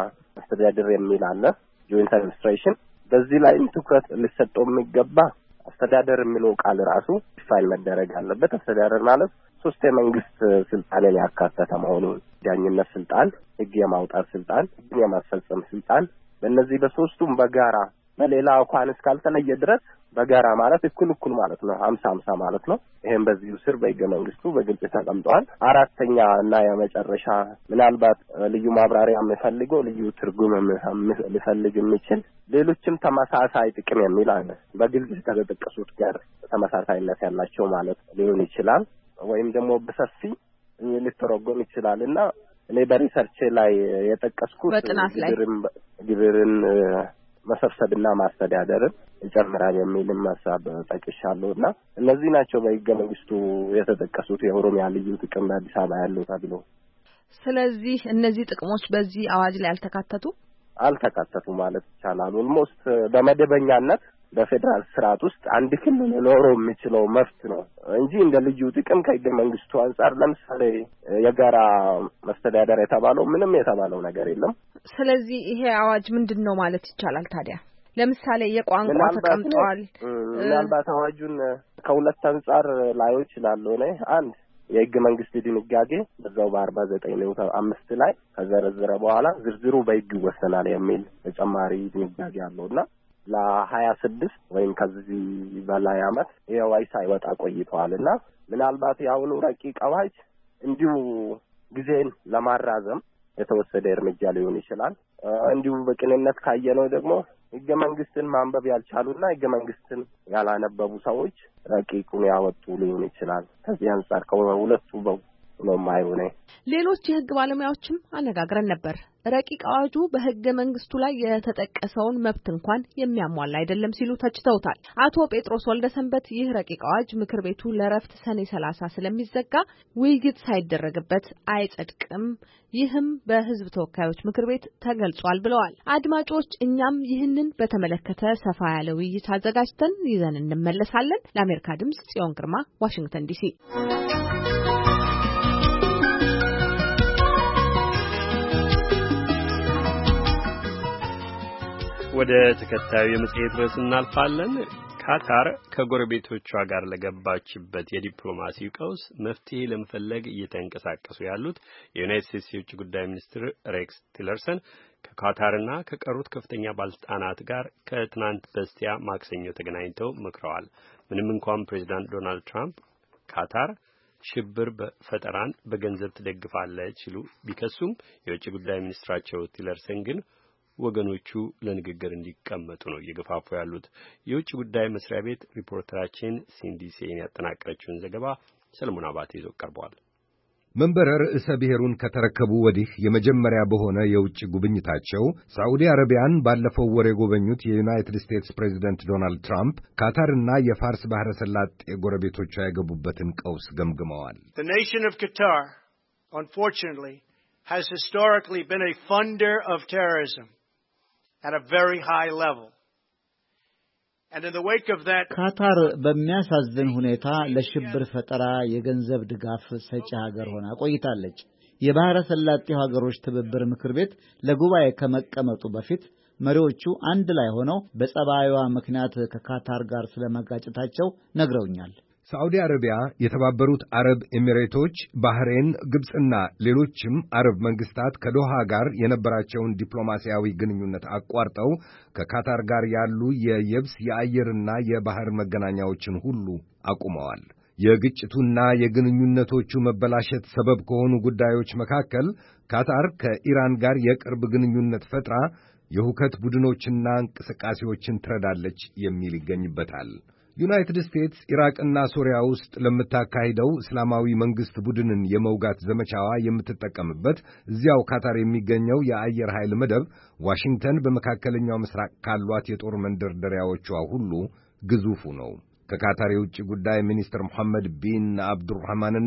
አስተዳደር የሚል አለ፣ ጆይንት አድሚኒስትሬሽን። በዚህ ላይም ትኩረት ሊሰጠው የሚገባ አስተዳደር የሚለው ቃል ራሱ ዲፋይን መደረግ አለበት። አስተዳደር ማለት ሶስት የመንግስት ስልጣንን ያካተተ መሆኑን፣ ዳኝነት ስልጣን፣ ሕግ የማውጣት ስልጣን፣ ሕግን የማስፈጸም ስልጣን፣ በእነዚህ በሶስቱም በጋራ በሌላ እንኳን እስካልተለየ ድረስ በጋራ ማለት እኩል ማለት ነው፣ 50-50 ማለት ነው። ይሄን በዚሁ ስር በሕገ መንግስቱ በግልጽ ተቀምጧል። አራተኛ እና የመጨረሻ ምናልባት ልዩ ማብራሪያ የሚፈልገው ልዩ ትርጉም ሊፈልግ የሚችል ሌሎችም ተመሳሳይ ጥቅም የሚል አለ። በግልጽ ከተጠቀሱት ጋር ተመሳሳይነት ያላቸው ማለት ሊሆን ይችላል ወይም ደግሞ በሰፊ ሊተረጎም ይችላል እና እኔ በሪሰርች ላይ የጠቀስኩት ግብርን መሰብሰብና ማስተዳደርን ይጨምራል የሚልም ሐሳብ ጠቅሻለሁና እነዚህ ናቸው በሕገ መንግስቱ የተጠቀሱት የኦሮሚያ ልዩ ጥቅም በአዲስ አበባ ያለው ተብሎ። ስለዚህ እነዚህ ጥቅሞች በዚህ አዋጅ ላይ አልተካተቱ ማለት ይቻላል። ኦልሞስት በመደበኛነት በፌዴራል ስርዓት ውስጥ አንድ ክልል ሊኖረው የሚችለው መብት ነው እንጂ እንደ ልዩ ጥቅም ከሕገ መንግስቱ አንጻር ለምሳሌ የጋራ መስተዳደር የተባለው ምንም የተባለው ነገር የለም። ስለዚህ ይሄ አዋጅ ምንድነው ማለት ይቻላል ታዲያ? ለምሳሌ የቋንቋ ተቀምጧል። ምናልባት አዋጁን ከሁለት አንጻር ላዩ ይችላል። አንድ የሕገ መንግስት ድንጋጌ በዛው በ49 ንዑስ 5 ላይ ከዘረዘረ በኋላ ዝርዝሩ በሕግ ይወሰናል የሚል ተጨማሪ ድንጋጌ አለውና ለ26 ወይም ከዚህ በላይ ዓመት የዋይ ሳይወጣ ቆይቷልና ምናልባት ያውኑ ረቂቅ አዋጅ እንዲሁ ጊዜን ለማራዘም የተወሰደ እርምጃ ሊሆን ይችላል። እንዲሁ በቅንነት ካየነው ደግሞ ህገ መንግስትን ማንበብ ያልቻሉና ህገ መንግስትን ያላነበቡ ሰዎች ረቂቁን ያወጡ ሊሆን ይችላል። ከዚህ አንፃር ከሁለቱ ነው ማይሆነ። ሌሎች የህግ ባለሙያዎችም አነጋግረን ነበር። ረቂቅ አዋጁ በህገ መንግስቱ ላይ የተጠቀሰውን መብት እንኳን የሚያሟላ አይደለም ሲሉ ተችተውታል። አቶ ጴጥሮስ ወልደሰንበት ይህ ረቂቅ አዋጅ ምክር ቤቱ ለረፍት ሰኔ 30 ስለሚዘጋ ውይይት ሳይደረግበት አይጸድቅም፣ ይህም በህዝብ ተወካዮች ምክር ቤት ተገልጿል ብለዋል። አድማጮች፣ እኛም ይህንን በተመለከተ ሰፋ ያለ ውይይት አዘጋጅተን ይዘን እንመለሳለን። ለአሜሪካ ድምጽ ጽዮን ግርማ፣ ዋሽንግተን ዲሲ። ወደ ተከታዩ የመጽሔት ርዕስ እናልፋለን። ካታር ከጎረቤቶቿ ጋር ለገባችበት የዲፕሎማሲ ቀውስ መፍትሄ ለመፈለግ እየተንቀሳቀሱ ያሉት የዩናይትድ ስቴትስ የውጭ ጉዳይ ሚኒስትር ሬክስ ቲለርሰን ከካታርና ከቀሩት ከፍተኛ ባለስልጣናት ጋር ከትናንት በስቲያ ማክሰኞ ተገናኝተው መክረዋል። ምንም እንኳን ፕሬዚዳንት ዶናልድ ትራምፕ ካታር ሽብር ፈጠራን በገንዘብ ትደግፋለች ሲሉ ቢከሱም የውጭ ጉዳይ ሚኒስትራቸው ቲለርሰን ግን ወገኖቹ ለንግግር እንዲቀመጡ ነው እየገፋፉ ያሉት። የውጭ ጉዳይ መስሪያ ቤት ሪፖርተራችን ሲንዲ ሴን ያጠናቀረችውን ዘገባ ሰለሞን አባተ ይዞ ቀርቧል። መንበረ ርዕሰ ብሔሩን ከተረከቡ ወዲህ የመጀመሪያ በሆነ የውጭ ጉብኝታቸው ሳዑዲ አረቢያን ባለፈው ወር የጎበኙት የዩናይትድ ስቴትስ ፕሬዚደንት ዶናልድ ትራምፕ ካታርና የፋርስ ባህረ ሰላጤ ጎረቤቶቿ የገቡበትን ቀውስ ገምግመዋል። The nation of Qatar, unfortunately, has historically been a funder of terrorism at a very high level. And in the wake of that, ካታር በሚያሳዝን ሁኔታ ለሽብር ፈጠራ የገንዘብ ድጋፍ ሰጪ ሀገር ሆና ቆይታለች። የባህረ ሰላጤው ሀገሮች ትብብር ምክር ቤት ለጉባኤ ከመቀመጡ በፊት መሪዎቹ አንድ ላይ ሆነው በጸባይዋ ምክንያት ከካታር ጋር ስለመጋጨታቸው ነግረውኛል። ሳዑዲ አረቢያ፣ የተባበሩት አረብ ኤሚሬቶች፣ ባህሬን፣ ግብጽና ሌሎችም አረብ መንግስታት ከዶሃ ጋር የነበራቸውን ዲፕሎማሲያዊ ግንኙነት አቋርጠው ከካታር ጋር ያሉ የየብስ የአየርና የባህር መገናኛዎችን ሁሉ አቁመዋል። የግጭቱና የግንኙነቶቹ መበላሸት ሰበብ ከሆኑ ጉዳዮች መካከል ካታር ከኢራን ጋር የቅርብ ግንኙነት ፈጥራ የሁከት ቡድኖችና እንቅስቃሴዎችን ትረዳለች የሚል ይገኝበታል። ዩናይትድ ስቴትስ ኢራቅና ሶሪያ ውስጥ ለምታካሂደው እስላማዊ መንግስት ቡድንን የመውጋት ዘመቻዋ የምትጠቀምበት እዚያው ካታር የሚገኘው የአየር ኃይል መደብ ዋሽንግተን በመካከለኛው ምስራቅ ካሏት የጦር መንደርደሪያዎቿ ሁሉ ግዙፉ ነው። ከካታር የውጭ ጉዳይ ሚኒስትር መሐመድ ቢን አብዱራህማንና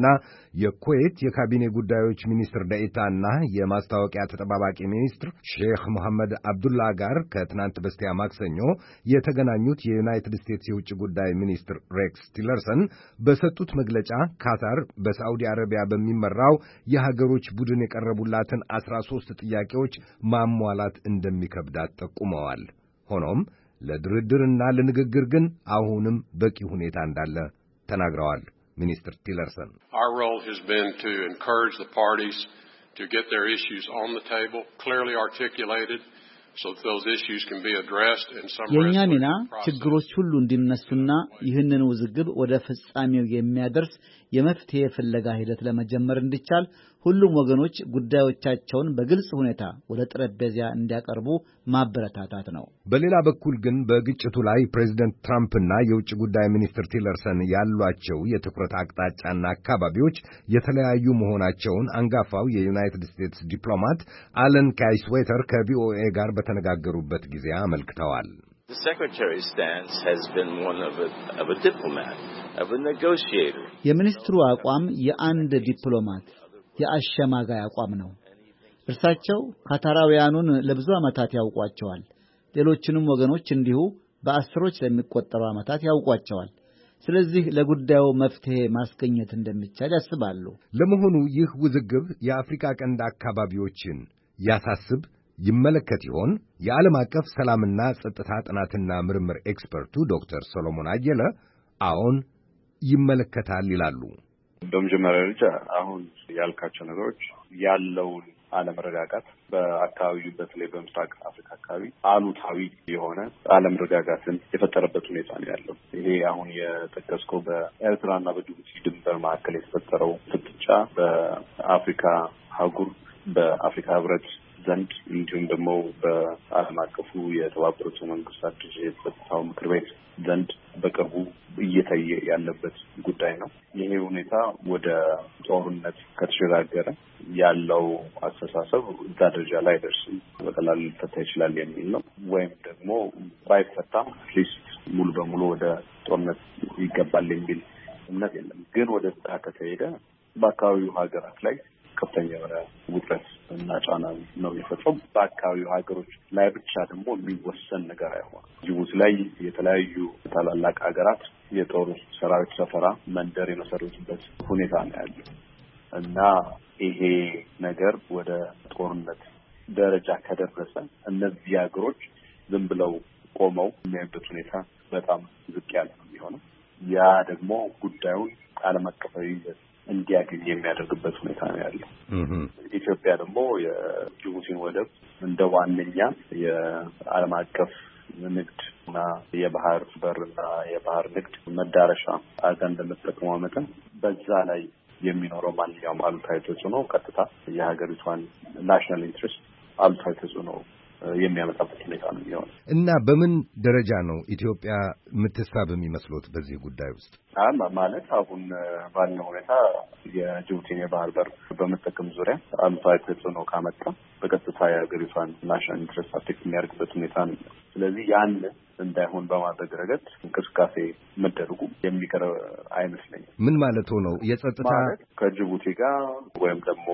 የኩዌት የካቢኔ ጉዳዮች ሚኒስትር ደኢታና የማስታወቂያ ተጠባባቂ ሚኒስትር ሼክ መሐመድ አብዱላ ጋር ከትናንት በስቲያ ማክሰኞ የተገናኙት የዩናይትድ ስቴትስ የውጭ ጉዳይ ሚኒስትር ሬክስ ቲለርሰን በሰጡት መግለጫ ካታር በሳዑዲ አረቢያ በሚመራው የሀገሮች ቡድን የቀረቡላትን 13 ጥያቄዎች ማሟላት እንደሚከብዳት ጠቁመዋል። ሆኖም ለድርድርና ለንግግር ግን አሁንም በቂ ሁኔታ እንዳለ ተናግረዋል። ሚኒስትር ቲለርሰን Our role has been to encourage the parties to get their issues on the table, clearly articulated, so that those issues can be addressed in some የኛ ሚና ችግሮች ሁሉ እንዲነሱና ይህንን ውዝግብ ወደ ፍጻሜው የሚያደርስ የመፍትሄ ፍለጋ ሂደት ለመጀመር እንዲቻል ሁሉም ወገኖች ጉዳዮቻቸውን በግልጽ ሁኔታ ወደ ጠረጴዛ እንዲያቀርቡ ማበረታታት ነው። በሌላ በኩል ግን በግጭቱ ላይ ፕሬዚደንት ትራምፕና የውጭ ጉዳይ ሚኒስትር ቲለርሰን ያሏቸው የትኩረት አቅጣጫና አካባቢዎች የተለያዩ መሆናቸውን አንጋፋው የዩናይትድ ስቴትስ ዲፕሎማት አለን ካይስዌተር ከቪኦኤ ጋር በተነጋገሩበት ጊዜ አመልክተዋል። The Secretary's stance has been one of a diplomat, of a negotiator. የሚኒስትሩ አቋም የአንድ ዲፕሎማት የአሸማጋይ አቋም ነው። እርሳቸው ካታራውያኑን ለብዙ ዓመታት ያውቋቸዋል። ሌሎችንም ወገኖች እንዲሁ በአስሮች ለሚቆጠሩ ዓመታት ያውቋቸዋል። ስለዚህ ለጉዳዩ መፍትሄ ማስገኘት እንደሚቻል ያስባሉ። ለመሆኑ ይህ ውዝግብ የአፍሪካ ቀንድ አካባቢዎችን ያሳስብ ይመለከት ይሆን? የዓለም አቀፍ ሰላምና ጸጥታ ጥናትና ምርምር ኤክስፐርቱ ዶክተር ሰሎሞን አየለ አዎን ይመለከታል ይላሉ። በመጀመሪያ ደረጃ አሁን ያልካቸው ነገሮች ያለውን አለመረጋጋት በአካባቢው በተለይ በምስራቅ አፍሪካ አካባቢ አሉታዊ የሆነ አለመረጋጋትን የፈጠረበት ሁኔታ ነው ያለው። ይሄ አሁን የጠቀስከው በኤርትራና በጅቡቲ ድንበር መካከል የተፈጠረው ፍጥጫ በአፍሪካ አህጉር በአፍሪካ ህብረት ዘንድ እንዲሁም ደግሞ በዓለም አቀፉ የተባበሩት መንግስታት ድርጅት የጸጥታው ምክር ቤት ዘንድ በቅርቡ እየታየ ያለበት ጉዳይ ነው። ይሄ ሁኔታ ወደ ጦርነት ከተሸጋገረ ያለው አስተሳሰብ እዛ ደረጃ ላይ አይደርስም፣ በቀላሉ ሊፈታ ይችላል የሚል ነው። ወይም ደግሞ ባይፈታም አትሊስት ሙሉ በሙሉ ወደ ጦርነት ይገባል የሚል እምነት የለም። ግን ወደ እዛ ከተሄደ በአካባቢው ሀገራት ላይ ከፍተኛ የሆነ ውጥረት እና ጫና ነው የሚፈጥረው። በአካባቢው ሀገሮች ላይ ብቻ ደግሞ የሚወሰን ነገር አይሆንም። ጅቡቲ ላይ የተለያዩ ታላላቅ ሀገራት የጦር ሰራዊት ሰፈራ መንደር የመሰረቱበት ሁኔታ ነው ያለው እና ይሄ ነገር ወደ ጦርነት ደረጃ ከደረሰ እነዚህ ሀገሮች ዝም ብለው ቆመው የሚያዩበት ሁኔታ በጣም ዝቅ ያለ ነው የሚሆነው። ያ ደግሞ ጉዳዩን ዓለም አቀፋዊ እንዲያገኝ የሚያደርግበት ሁኔታ ነው ያለው። ኢትዮጵያ ደግሞ የጅቡቲን ወደብ እንደ ዋነኛ የዓለም አቀፍ ንግድ እና የባህር በርና የባህር ንግድ መዳረሻ አድርጋ እንደምትጠቀመው መጠን በዛ ላይ የሚኖረው ማንኛውም አሉታዊ ተጽዕኖ ቀጥታ የሀገሪቷን ናሽናል ኢንትረስት አሉታዊ ተጽዕኖ የሚያመጣበት ሁኔታ ነው የሚሆነው። እና በምን ደረጃ ነው ኢትዮጵያ የምትሳብ የሚመስሉት በዚህ ጉዳይ ውስጥ? ማለት አሁን ባለው ሁኔታ የጅቡቲን የባህር በር በመጠቀም ዙሪያ አሉታዊ ተጽዕኖ ካመጣ በቀጥታ የሀገሪቷን ናሽናል ኢንትረስት አፌክት የሚያደርግበት ሁኔታ ነው። ስለዚህ ያን እንዳይሆን በማድረግ ረገድ እንቅስቃሴ መደረጉ የሚቀር አይመስለኝም። ምን ማለት ነው? የጸጥታ ከጅቡቲ ጋር ወይም ደግሞ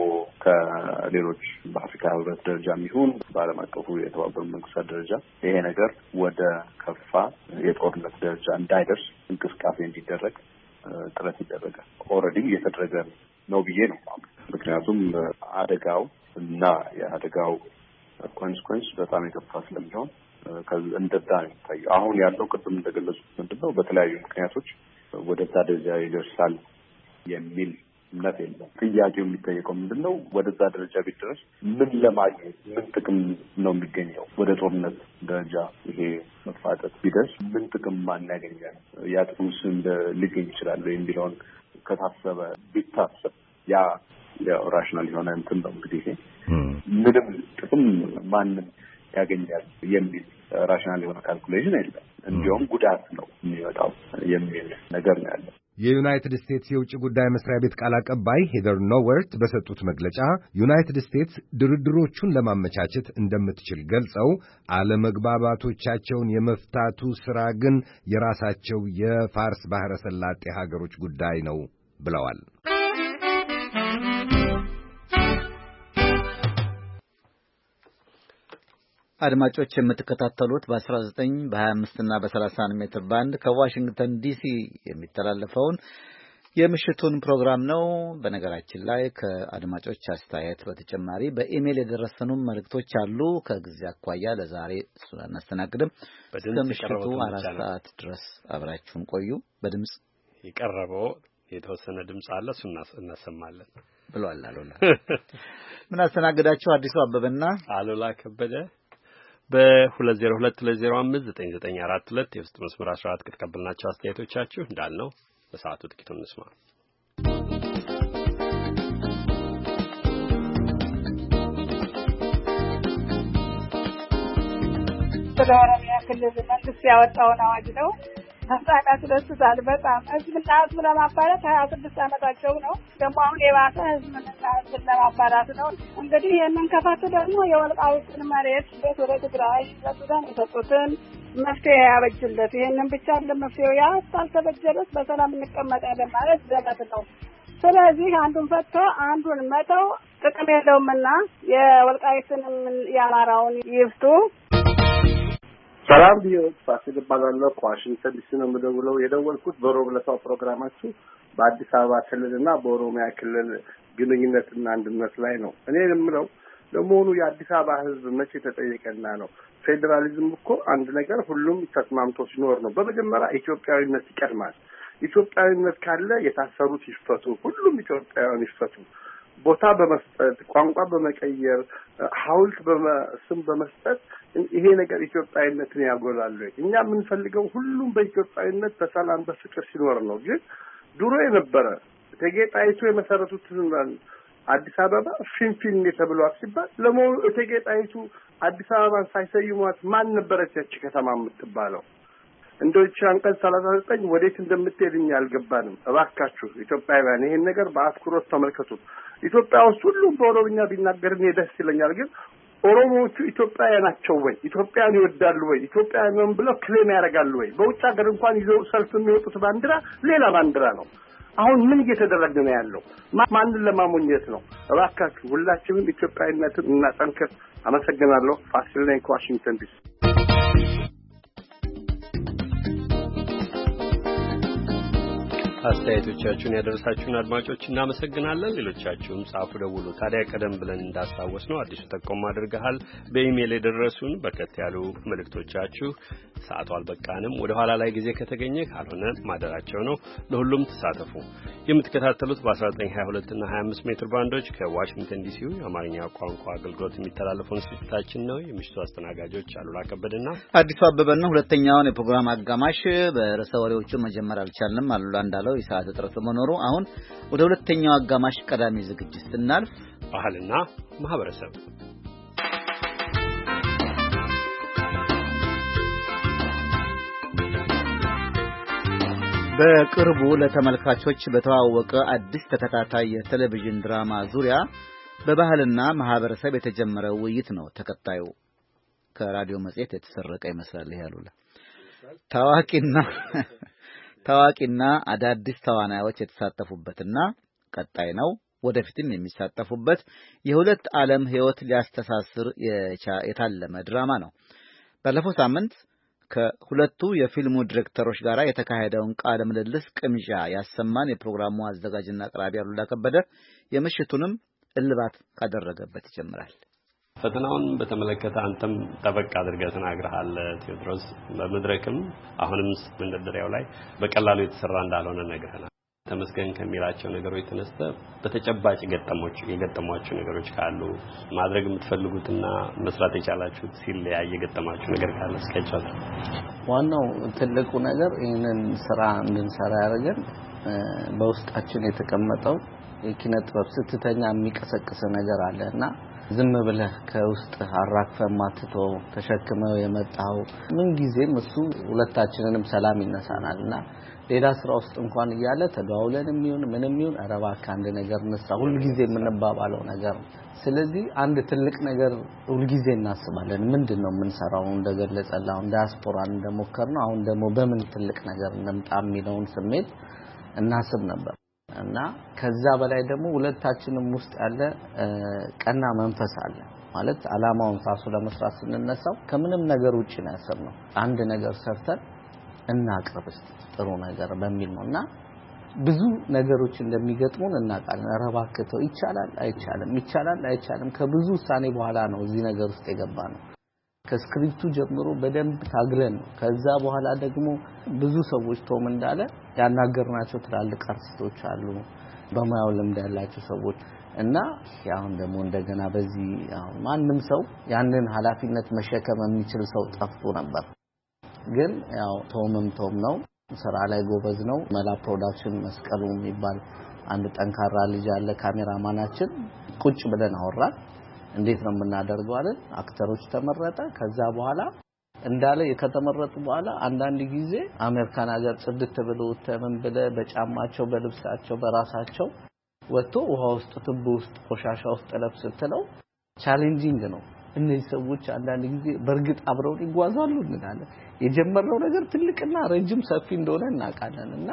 ከሌሎች በአፍሪካ ህብረት ደረጃ ይሁን በዓለም አቀፉ የተባበሩት መንግስታት ደረጃ ይሄ ነገር ወደ ከፋ የጦርነት ደረጃ እንዳይደርስ እንቅስቃሴ እንዲደረግ ጥረት ይደረጋል። ኦልሬዲ እየተደረገ ነው ብዬ ነው። ምክንያቱም አደጋው እና የአደጋው ኮንሲኩዌንስ በጣም የከፋ ስለሚሆን እንደዛ ነው የሚታየው። አሁን ያለው ቅድም እንደገለጹት ምንድነው በተለያዩ ምክንያቶች ወደዛ ደረጃ ይደርሳል የሚል እምነት የለም። ጥያቄው የሚጠየቀው ምንድነው ወደዛ ደረጃ ቢደርስ ምን ለማግኘት ምን ጥቅም ነው የሚገኘው? ወደ ጦርነት ደረጃ ይሄ መፋጠጥ ቢደርስ ምን ጥቅም ማን ያገኛል? ያ ጥቅምስ ሊገኝ ይችላል የሚለውን ከታሰበ ቢታሰብ ያ ራሽናል የሆነ እንትን ነው እንግዲህ ምንም ጥቅም ማንም ያገኛል የሚል ራሽናል የሆነ ካልኩሌሽን የለም። እንዲያውም ጉዳት ነው የሚወጣው የሚል ነገር ነው ያለው። የዩናይትድ ስቴትስ የውጭ ጉዳይ መስሪያ ቤት ቃል አቀባይ ሄደር ኖወርት በሰጡት መግለጫ ዩናይትድ ስቴትስ ድርድሮቹን ለማመቻቸት እንደምትችል ገልጸው አለመግባባቶቻቸውን የመፍታቱ ሥራ ግን የራሳቸው የፋርስ ባህረ ሰላጤ ሀገሮች ጉዳይ ነው ብለዋል። አድማጮች የምትከታተሉት በ19 በ25 እና በ30 ሜትር ባንድ ከዋሽንግተን ዲሲ የሚተላለፈውን የምሽቱን ፕሮግራም ነው። በነገራችን ላይ ከአድማጮች አስተያየት በተጨማሪ በኢሜል የደረሰኑን መልእክቶች አሉ። ከጊዜ አኳያ ለዛሬ እሱን አናስተናግድም። በምሽቱ 4 ሰዓት ድረስ አብራችሁን ቆዩ። በድምጽ የቀረበው የተወሰነ ድምጽ አለ፣ እሱን እናሰማለን ብሏል አሉላ። ምን አስተናግዳችሁ አዲሱ አበበና አሉላ ከበደ በ2022059942 የውስጥ መስመር 14 ከተቀበልናቸው አስተያየቶቻችሁ እንዳልነው በሰዓቱ ጥቂቱን እንስማ። በኦሮሚያ ክልል መንግስት ያወጣውን አዋጅ ነው። ህጻናት ደስታል በጣም ህዝብና ህዝብ ለማባላት 26 ዓመታቸው ነው። ደግሞ አሁን የባሰ ህዝብና ህዝብ ለማባላት ነው። እንግዲህ ይህንን ከፈቱ ደግሞ የወልቃይትን መሬት ቤት ወደ ትግራይ ለሱዳን የሰጡትን መፍትሄ ያበጅለት። ይህንን ብቻ ለመፍትሄው ያልተበጀለት በሰላም እንቀመጣለን ማለት ዘበት ነው። ስለዚህ አንዱን ፈቶ አንዱን መተው ጥቅም የለውምና የወልቃይትንም የአማራውን ይፍቱ። ሰላም ቢሆን ፋሲል ባላለው ከዋሽንግተን ዲሲ ነው የምደውለው። የደወልኩት በሮብለታው ፕሮግራማችሁ በአዲስ አበባ ክልልና በኦሮሚያ ክልል ግንኙነትና አንድነት ላይ ነው። እኔ የምለው ለመሆኑ የአዲስ አበባ ህዝብ መቼ ተጠየቀና ነው? ፌዴራሊዝም እኮ አንድ ነገር ሁሉም ተስማምቶ ሲኖር ነው። በመጀመሪያ ኢትዮጵያዊነት ይቀድማል። ኢትዮጵያዊነት ካለ የታሰሩት ይፈቱ፣ ሁሉም ኢትዮጵያውያን ይፈቱ። ቦታ በመስጠት ቋንቋ በመቀየር ሐውልት ስም በመስጠት ይሄ ነገር ኢትዮጵያዊነትን ያጎላል። እኛ የምንፈልገው ሁሉም በኢትዮጵያዊነት በሰላም በፍቅር ሲኖር ነው። ግን ድሮ የነበረ እቴጌ ጣይቱ የመሰረቱትን አዲስ አበባ ፊንፊኔ ተብሏት ሲባል ለሞቱ እቴጌ ጣይቱ አዲስ አበባን ሳይሰይሟት ማን ነበረች ያቺ ከተማ የምትባለው? እንደውች አንቀጽ 39 ወዴት እንደምትሄድኝ አልገባንም። እባካችሁ ኢትዮጵያውያን ይሄን ነገር በአትኩሮት ተመልከቱት። ኢትዮጵያ ውስጥ ሁሉም በኦሮምኛ ቢናገርም ደስ ይለኛል። ግን ኦሮሞዎቹ ኢትዮጵያውያን ናቸው ወይ? ኢትዮጵያን ይወዳሉ ወይ? ኢትዮጵያውያን ብለው ክሌም ያደርጋሉ ወይ? በውጭ ሀገር እንኳን ይዘው ሰልፍ የሚወጡት ባንዲራ ሌላ ባንዲራ ነው። አሁን ምን እየተደረገ ነው ያለው? ማንን ለማሞኘት ነው? እባካችሁ ሁላችንም ኢትዮጵያዊነትን እናጠንክር። አመሰግናለሁ። ፋሲል ነኝ ከዋሽንግተን ዲሲ። አስተያየቶቻችሁን ያደረሳችሁን አድማጮች እናመሰግናለን። ሌሎቻችሁም ጻፉ፣ ደውሉ። ታዲያ ቀደም ብለን እንዳስታወስ ነው አዲሱ ጠቆም አድርገሃል። በኢሜል የደረሱን በርከት ያሉ መልእክቶቻችሁ ሰዓቱ አልበቃንም፣ ወደ ኋላ ላይ ጊዜ ከተገኘ ካልሆነ ማደራቸው ነው። ለሁሉም ተሳተፉ። የምትከታተሉት በ1922 እና 25 ሜትር ባንዶች ከዋሽንግተን ዲሲው የአማርኛ ቋንቋ አገልግሎት የሚተላለፈውን ስርጭታችን ነው። የምሽቱ አስተናጋጆች አሉላ ከበደና አዲሱ አበበና ሁለተኛውን የፕሮግራም አጋማሽ በርዕሰ ወሬዎቹ መጀመር አልቻልንም። አሉላ እንዳለው የሰዓት እጥረት በመኖሩ አሁን ወደ ሁለተኛው አጋማሽ ቀዳሚ ዝግጅት ስናልፍ ባህልና ማህበረሰብ በቅርቡ ለተመልካቾች በተዋወቀ አዲስ ተከታታይ የቴሌቪዥን ድራማ ዙሪያ በባህልና ማህበረሰብ የተጀመረው ውይይት ነው። ተከታዩ ከራዲዮ መጽሔት የተሰረቀ ይመስላል። ያሉላ ታዋቂና አዳዲስ ተዋናዮች የተሳተፉበትና ቀጣይ ነው ወደፊትም የሚሳተፉበት የሁለት ዓለም ህይወት ሊያስተሳስር የታለመ ድራማ ነው። ባለፈው ሳምንት ከሁለቱ የፊልሙ ዲሬክተሮች ጋር የተካሄደውን ቃለ ምልልስ ቅምዣ ያሰማን የፕሮግራሙ አዘጋጅና አቅራቢ አሉላ ከበደ የምሽቱንም እልባት ካደረገበት ይጀምራል። ፈተናውን በተመለከተ አንተም ጠበቅ አድርገህ ተናግረሃል ቴዎድሮስ። በመድረክም አሁንም መንደርደሪያው ላይ በቀላሉ የተሰራ እንዳልሆነ ነግረናል። ተመስገን ከሚላቸው ነገሮች ተነስተ በተጨባጭ የገጠሟቸው ነገሮች ካሉ ማድረግ የምትፈልጉትና መስራት የቻላችሁት ሲለያይ የገጠማችሁ ነገር ካለ እስከቻለ። ዋናው ትልቁ ነገር ይህንን ስራ እንድንሰራ ያደረገን በውስጣችን የተቀመጠው የኪነ ጥበብ ስትተኛ የሚቀሰቅስ ነገር አለና ዝም ብለህ ከውስጥ አራክፈህ ማትቶ ተሸክመው የመጣው ምን ጊዜም እሱ ሁለታችንንም ሰላም ይነሳናልና ሌላ ስራ ውስጥ እንኳን እያለ ተጋውለንም ይሁን ምንም ይሁን አረባካ አንድ ነገር እንስራ ሁሉ ጊዜ የምንባባለው ነገር። ስለዚህ አንድ ትልቅ ነገር ሁሉ ጊዜ እናስባለን። ምንድነው የምንሰራው? እንደገለጸላው ዲያስፖራን እንደሞከርነው አሁን ደግሞ በምን ትልቅ ነገር እንምጣ የሚለውን ስሜት እናስብ ነበር እና ከዛ በላይ ደግሞ ሁለታችንም ውስጥ ያለ ቀና መንፈስ አለ ማለት አላማውን ሳሱ ለመስራት ስንነሳው ከምንም ነገር ውጪ ነው ያሰብነው። አንድ ነገር ሰርተን እናቅርብስ ጥሩ ነገር በሚል ነውና ብዙ ነገሮች እንደሚገጥሙን እናውቃለን። አረባከተው ይቻላል አይቻልም ከብዙ ሳኔ በኋላ ነው እዚህ ነገር ውስጥ የገባነው። ከስክሪፕቱ ጀምሮ በደንብ ታግለን ነው። ከዛ በኋላ ደግሞ ብዙ ሰዎች ቶም እንዳለ ያናገርናቸው ትላልቅ አርቲስቶች አሉ፣ በሙያው ልምድ ያላቸው ሰዎች እና ያውን ደግሞ እንደገና በዚህ ማንም ሰው ያንን ኃላፊነት መሸከም የሚችል ሰው ጠፍቶ ነበር። ግን ያው ቶም ነው፣ ስራ ላይ ጎበዝ ነው። መላ ፕሮዳክሽን መስቀሉ የሚባል አንድ ጠንካራ ልጅ አለ ካሜራማናችን። ቁጭ ብለን አወራን። እንዴት ነው የምናደርገው አይደል? አክተሮች ተመረጠ። ከዛ በኋላ እንዳለ ከተመረጡ በኋላ አንዳንድ ጊዜ አሜሪካን ሀገር ጽድት ብለው ተመን ብለ በጫማቸው በልብሳቸው በራሳቸው ወጥቶ ውሃ ውስጥ ትብ ውስጥ ቆሻሻ ውስጥ ለብስተለው ቻሌንጂንግ ነው። እነዚህ ሰዎች አንዳንድ ጊዜ በርግጥ አብረው ይጓዛሉ እንላለን። የጀመረው ነገር ትልቅና ረጅም ሰፊ እንደሆነ እናውቃለንና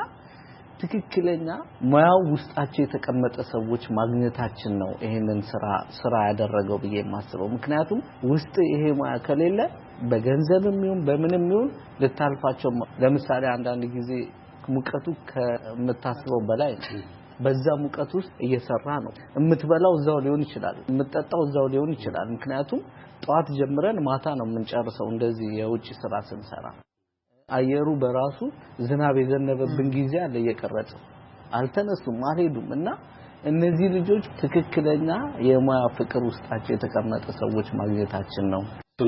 ትክክለኛ ሙያው ውስጣቸው የተቀመጠ ሰዎች ማግኘታችን ነው ይሄንን ስራ ያደረገው ብዬ የማስበው። ምክንያቱም ውስጥ ይሄ ሙያ ከሌለ በገንዘብም ይሁን በምንም ይሁን ልታልፋቸው። ለምሳሌ አንዳንድ ጊዜ ሙቀቱ ከምታስበው በላይ በዛ ሙቀት ውስጥ እየሰራ ነው። የምትበላው እዛው ሊሆን ይችላል፣ የምትጠጣው እዛው ሊሆን ይችላል። ምክንያቱም ጧት ጀምረን ማታ ነው የምንጨርሰው እንደዚህ የውጭ ስራ ስንሰራ። አየሩ በራሱ ዝናብ የዘነበብን ጊዜ አለ እየቀረጸ አልተነሱም አልሄዱም። እና እነዚህ ልጆች ትክክለኛ የሙያ ፍቅር ውስጣቸው የተቀመጠ ሰዎች ማግኘታችን ነው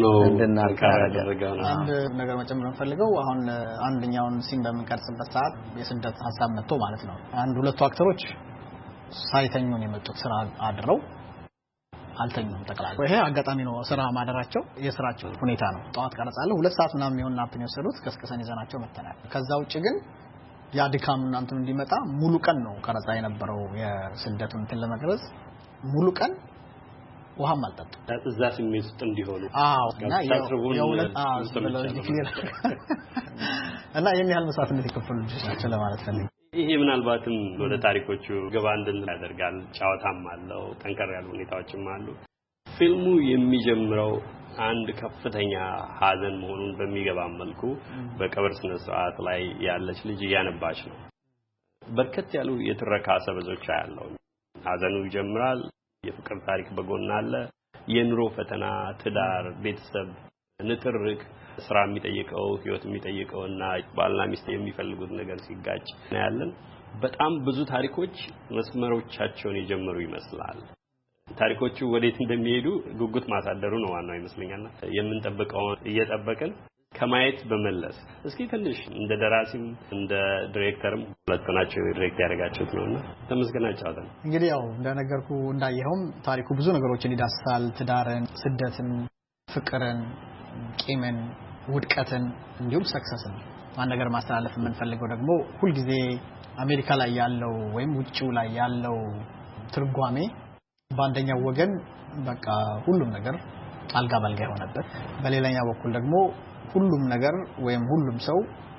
እንድናቀርብ። አንድ ነገር መጨመር እንፈልገው አሁን አንደኛውን ሲን በመንቀርጽበት ሰዓት የስደት ሐሳብ መጥቶ ማለት ነው። አንድ ሁለቱ አክተሮች ሳይተኙ ነው የመጡት። ስራ አድረው አልተኙም ጠቅላላ። ይሄ አጋጣሚ ነው ስራ ማደራቸው የስራቸው ሁኔታ ነው። ጠዋት ቀረጻለሁ 2 ሰዓት ምናምን የሚሆን ናፕን የወሰዱት ከስከሰን ይዘናቸው መተናል። ከዛ ውጪ ግን ያ ድካም እናንተም እንዲመጣ ሙሉ ቀን ነው ቀረጻ የነበረው። የስደቱን እንትን ለመቅረጽ ሙሉ ቀን ውሃም አልጠጡ እዛ ስሜት ውስጥ እንዲሆኑ እና የሁለት እና የሚያህል መስዋዕትነት የከፈሉ ልጆች ናቸው ለማለት ፈልጌ። ይሄ ምናልባትም ወደ ታሪኮቹ ገባ እንድንል ያደርጋል። ጨዋታም አለው፣ ጠንከር ያሉ ሁኔታዎችም አሉ። ፊልሙ የሚጀምረው አንድ ከፍተኛ ሀዘን መሆኑን በሚገባ መልኩ በቀብር ስነ ስርዓት ላይ ያለች ልጅ እያነባች ነው። በርከት ያሉ የትረካ ሰበዞች ያለው ሀዘኑ ይጀምራል። የፍቅር ታሪክ በጎን አለ። የኑሮ ፈተና፣ ትዳር፣ ቤተሰብ፣ ንትርክ፣ ስራ የሚጠይቀው ህይወት የሚጠይቀውና ባልና ሚስት የሚፈልጉት ነገር ሲጋጭ እናያለን። በጣም ብዙ ታሪኮች መስመሮቻቸውን የጀመሩ ይመስላል። ታሪኮቹ ወዴት እንደሚሄዱ ጉጉት ማሳደሩ ነው ዋናው ይመስለኛልና የምንጠብቀውን እየጠበቅን ከማየት በመለስ እስኪ ትንሽ እንደ ደራሲም እንደ ዳይሬክተርም ሁለቱናቸው ዳይሬክት ያደርጋችሁት ነውና ተመስገናችሁ አለን። እንግዲህ ያው እንደነገርኩ እንዳየኸውም ታሪኩ ብዙ ነገሮችን ይዳስሳል። ትዳርን፣ ስደትን፣ ፍቅርን፣ ቂምን፣ ውድቀትን እንዲሁም ሰክሰስን። አንድ ነገር ማስተላለፍ የምንፈልገው ደግሞ ሁሉ ጊዜ አሜሪካ ላይ ያለው ወይም ውጪው ላይ ያለው ትርጓሜ በአንደኛው ወገን በቃ ሁሉም ነገር አልጋ ባልጋ የሆነበት፣ በሌላኛው በኩል ደግሞ ሁሉም ነገር ወይም ሁሉም ሰው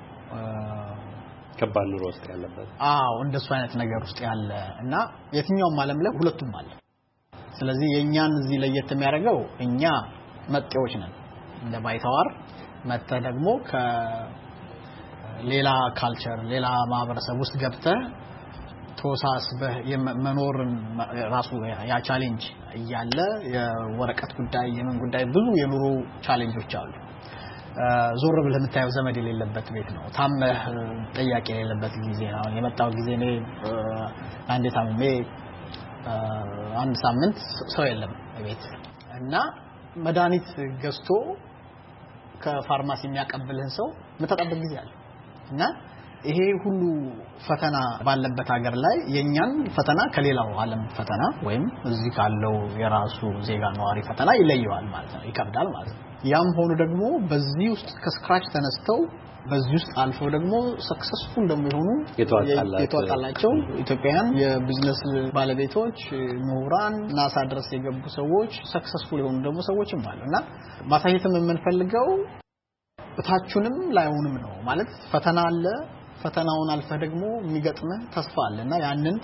ከባድ ኑሮ ውስጥ ያለበት እንደሱ አይነት ነገር ውስጥ ያለ እና የትኛውም ዓለም ላይ ሁለቱም አለ። ስለዚህ የኛን እዚህ ለየት የሚያደርገው እኛ መጤዎች ነን። እንደ ባይተዋር መጣ ደግሞ ከሌላ ካልቸር ሌላ ማህበረሰብ ውስጥ ገብተህ ተወሳስበህ የመኖርን ራሱ ያ ቻሌንጅ እያለ የወረቀት ጉዳይ የምን ጉዳይ ብዙ የኑሮ ቻሌንጆች አሉ። ዞር ብለህ የምታየው ዘመድ የሌለበት ቤት ነው። ታመህ ጥያቄ የሌለበት ጊዜ ነው። የመጣው ጊዜ እኔ አንዴ ታምሜ አንድ ሳምንት ሰው የለም ቤት እና መድኃኒት ገዝቶ ከፋርማሲ የሚያቀብልህን ሰው የምትጠብቅ ጊዜ አለ እና ይሄ ሁሉ ፈተና ባለበት ሀገር ላይ የኛን ፈተና ከሌላው ዓለም ፈተና ወይም እዚህ ካለው የራሱ ዜጋ ነዋሪ ፈተና ይለየዋል ማለት ነው። ይከብዳል ማለት ነው። ያም ሆኖ ደግሞ በዚህ ውስጥ ከስክራች ተነስተው በዚህ ውስጥ አልፈው ደግሞ ሰክሰስፉል ደግሞ የሆኑ የተዋጣላቸው ኢትዮጵያውያን የቢዝነስ ባለቤቶች፣ ምሁራን፣ ናሳ ድረስ የገቡ ሰዎች ሰክሰስፉል የሆኑ ደግሞ ሰዎችም አሉና ማሳየትም የምንፈልገው በታችንም ላይሆንም ነው ማለት ፈተና አለ። ፈተናውን አልፈህ ደግሞ የሚገጥምህ ተስፋ አለና ያንን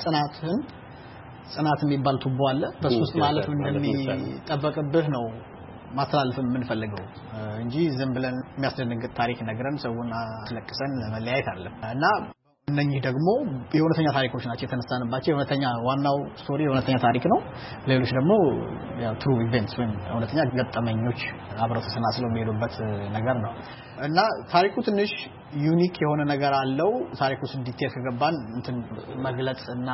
ጽናት የሚባል ቱቦ አለ። በሱስ ማለት እንደሚጠበቅብህ ነው ማስተላለፍ የምንፈልገው እንጂ ዝም ብለን የሚያስደነግጥ ታሪክ ነግረን ሰውና አስለቅሰን መለያየት አይደለም። እና እነኚህ ደግሞ የእውነተኛ ታሪኮች ናቸው የተነሳንባቸው። የእውነተኛ ዋናው ስቶሪ የእውነተኛ ታሪክ ነው። ሌሎች ደግሞ ያው ትሩ ኢቨንትስ ወይም እውነተኛ ገጠመኞች አብረው ተሰናስለው የሚሄዱበት ነገር ነው እና ታሪኩ ትንሽ ዩኒክ የሆነ ነገር አለው። ታሪኩ ዲቴል ከገባን እንትን መግለጽ እና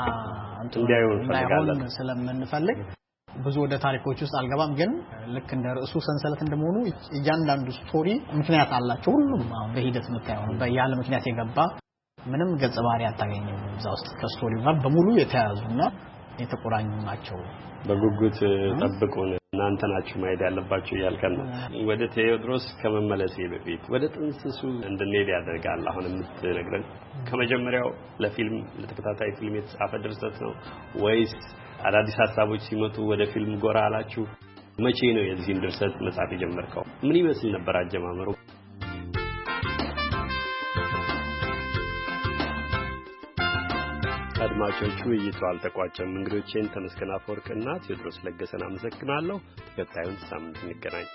እንዳይሆን ስለምንፈልግ ብዙ ወደ ታሪኮች ውስጥ አልገባም። ግን ልክ እንደ ርዕሱ ሰንሰለት እንደመሆኑ እያንዳንዱ ስቶሪ ምክንያት አላቸው። ሁሉም በሂደት የምታየው በያለ ምክንያት የገባ ምንም ገጸ ባህሪ አታገኝም እዛ ውስጥ ከስቶሪው ጋር በሙሉ የተያያዙና የተቆራኙ ናቸው። በጉጉት ጠብቁን እናንተ ናችሁ ማየት ያለባችሁ እያልከን ነው። ወደ ቴዎድሮስ ከመመለሴ በፊት ወደ ጥንስሱ እንድንሄድ ያደርጋል። አሁን የምትነግረን ከመጀመሪያው ለፊልም ለተከታታይ ፊልም የተጻፈ ድርሰት ነው ወይስ አዳዲስ ሀሳቦች ሲመጡ ወደ ፊልም ጎራ አላችሁ? መቼ ነው የዚህን ድርሰት መጻፍ የጀመርከው? ምን ይመስል ነበር አጀማመሩ? አድማጮቹ ውይይቱ አልተቋጨም። እንግዶቼን ተመስገን አፈወርቅና ቴዎድሮስ ለገሰን አመሰግናለሁ። ተከታዩን ሳምንት እንገናኝ።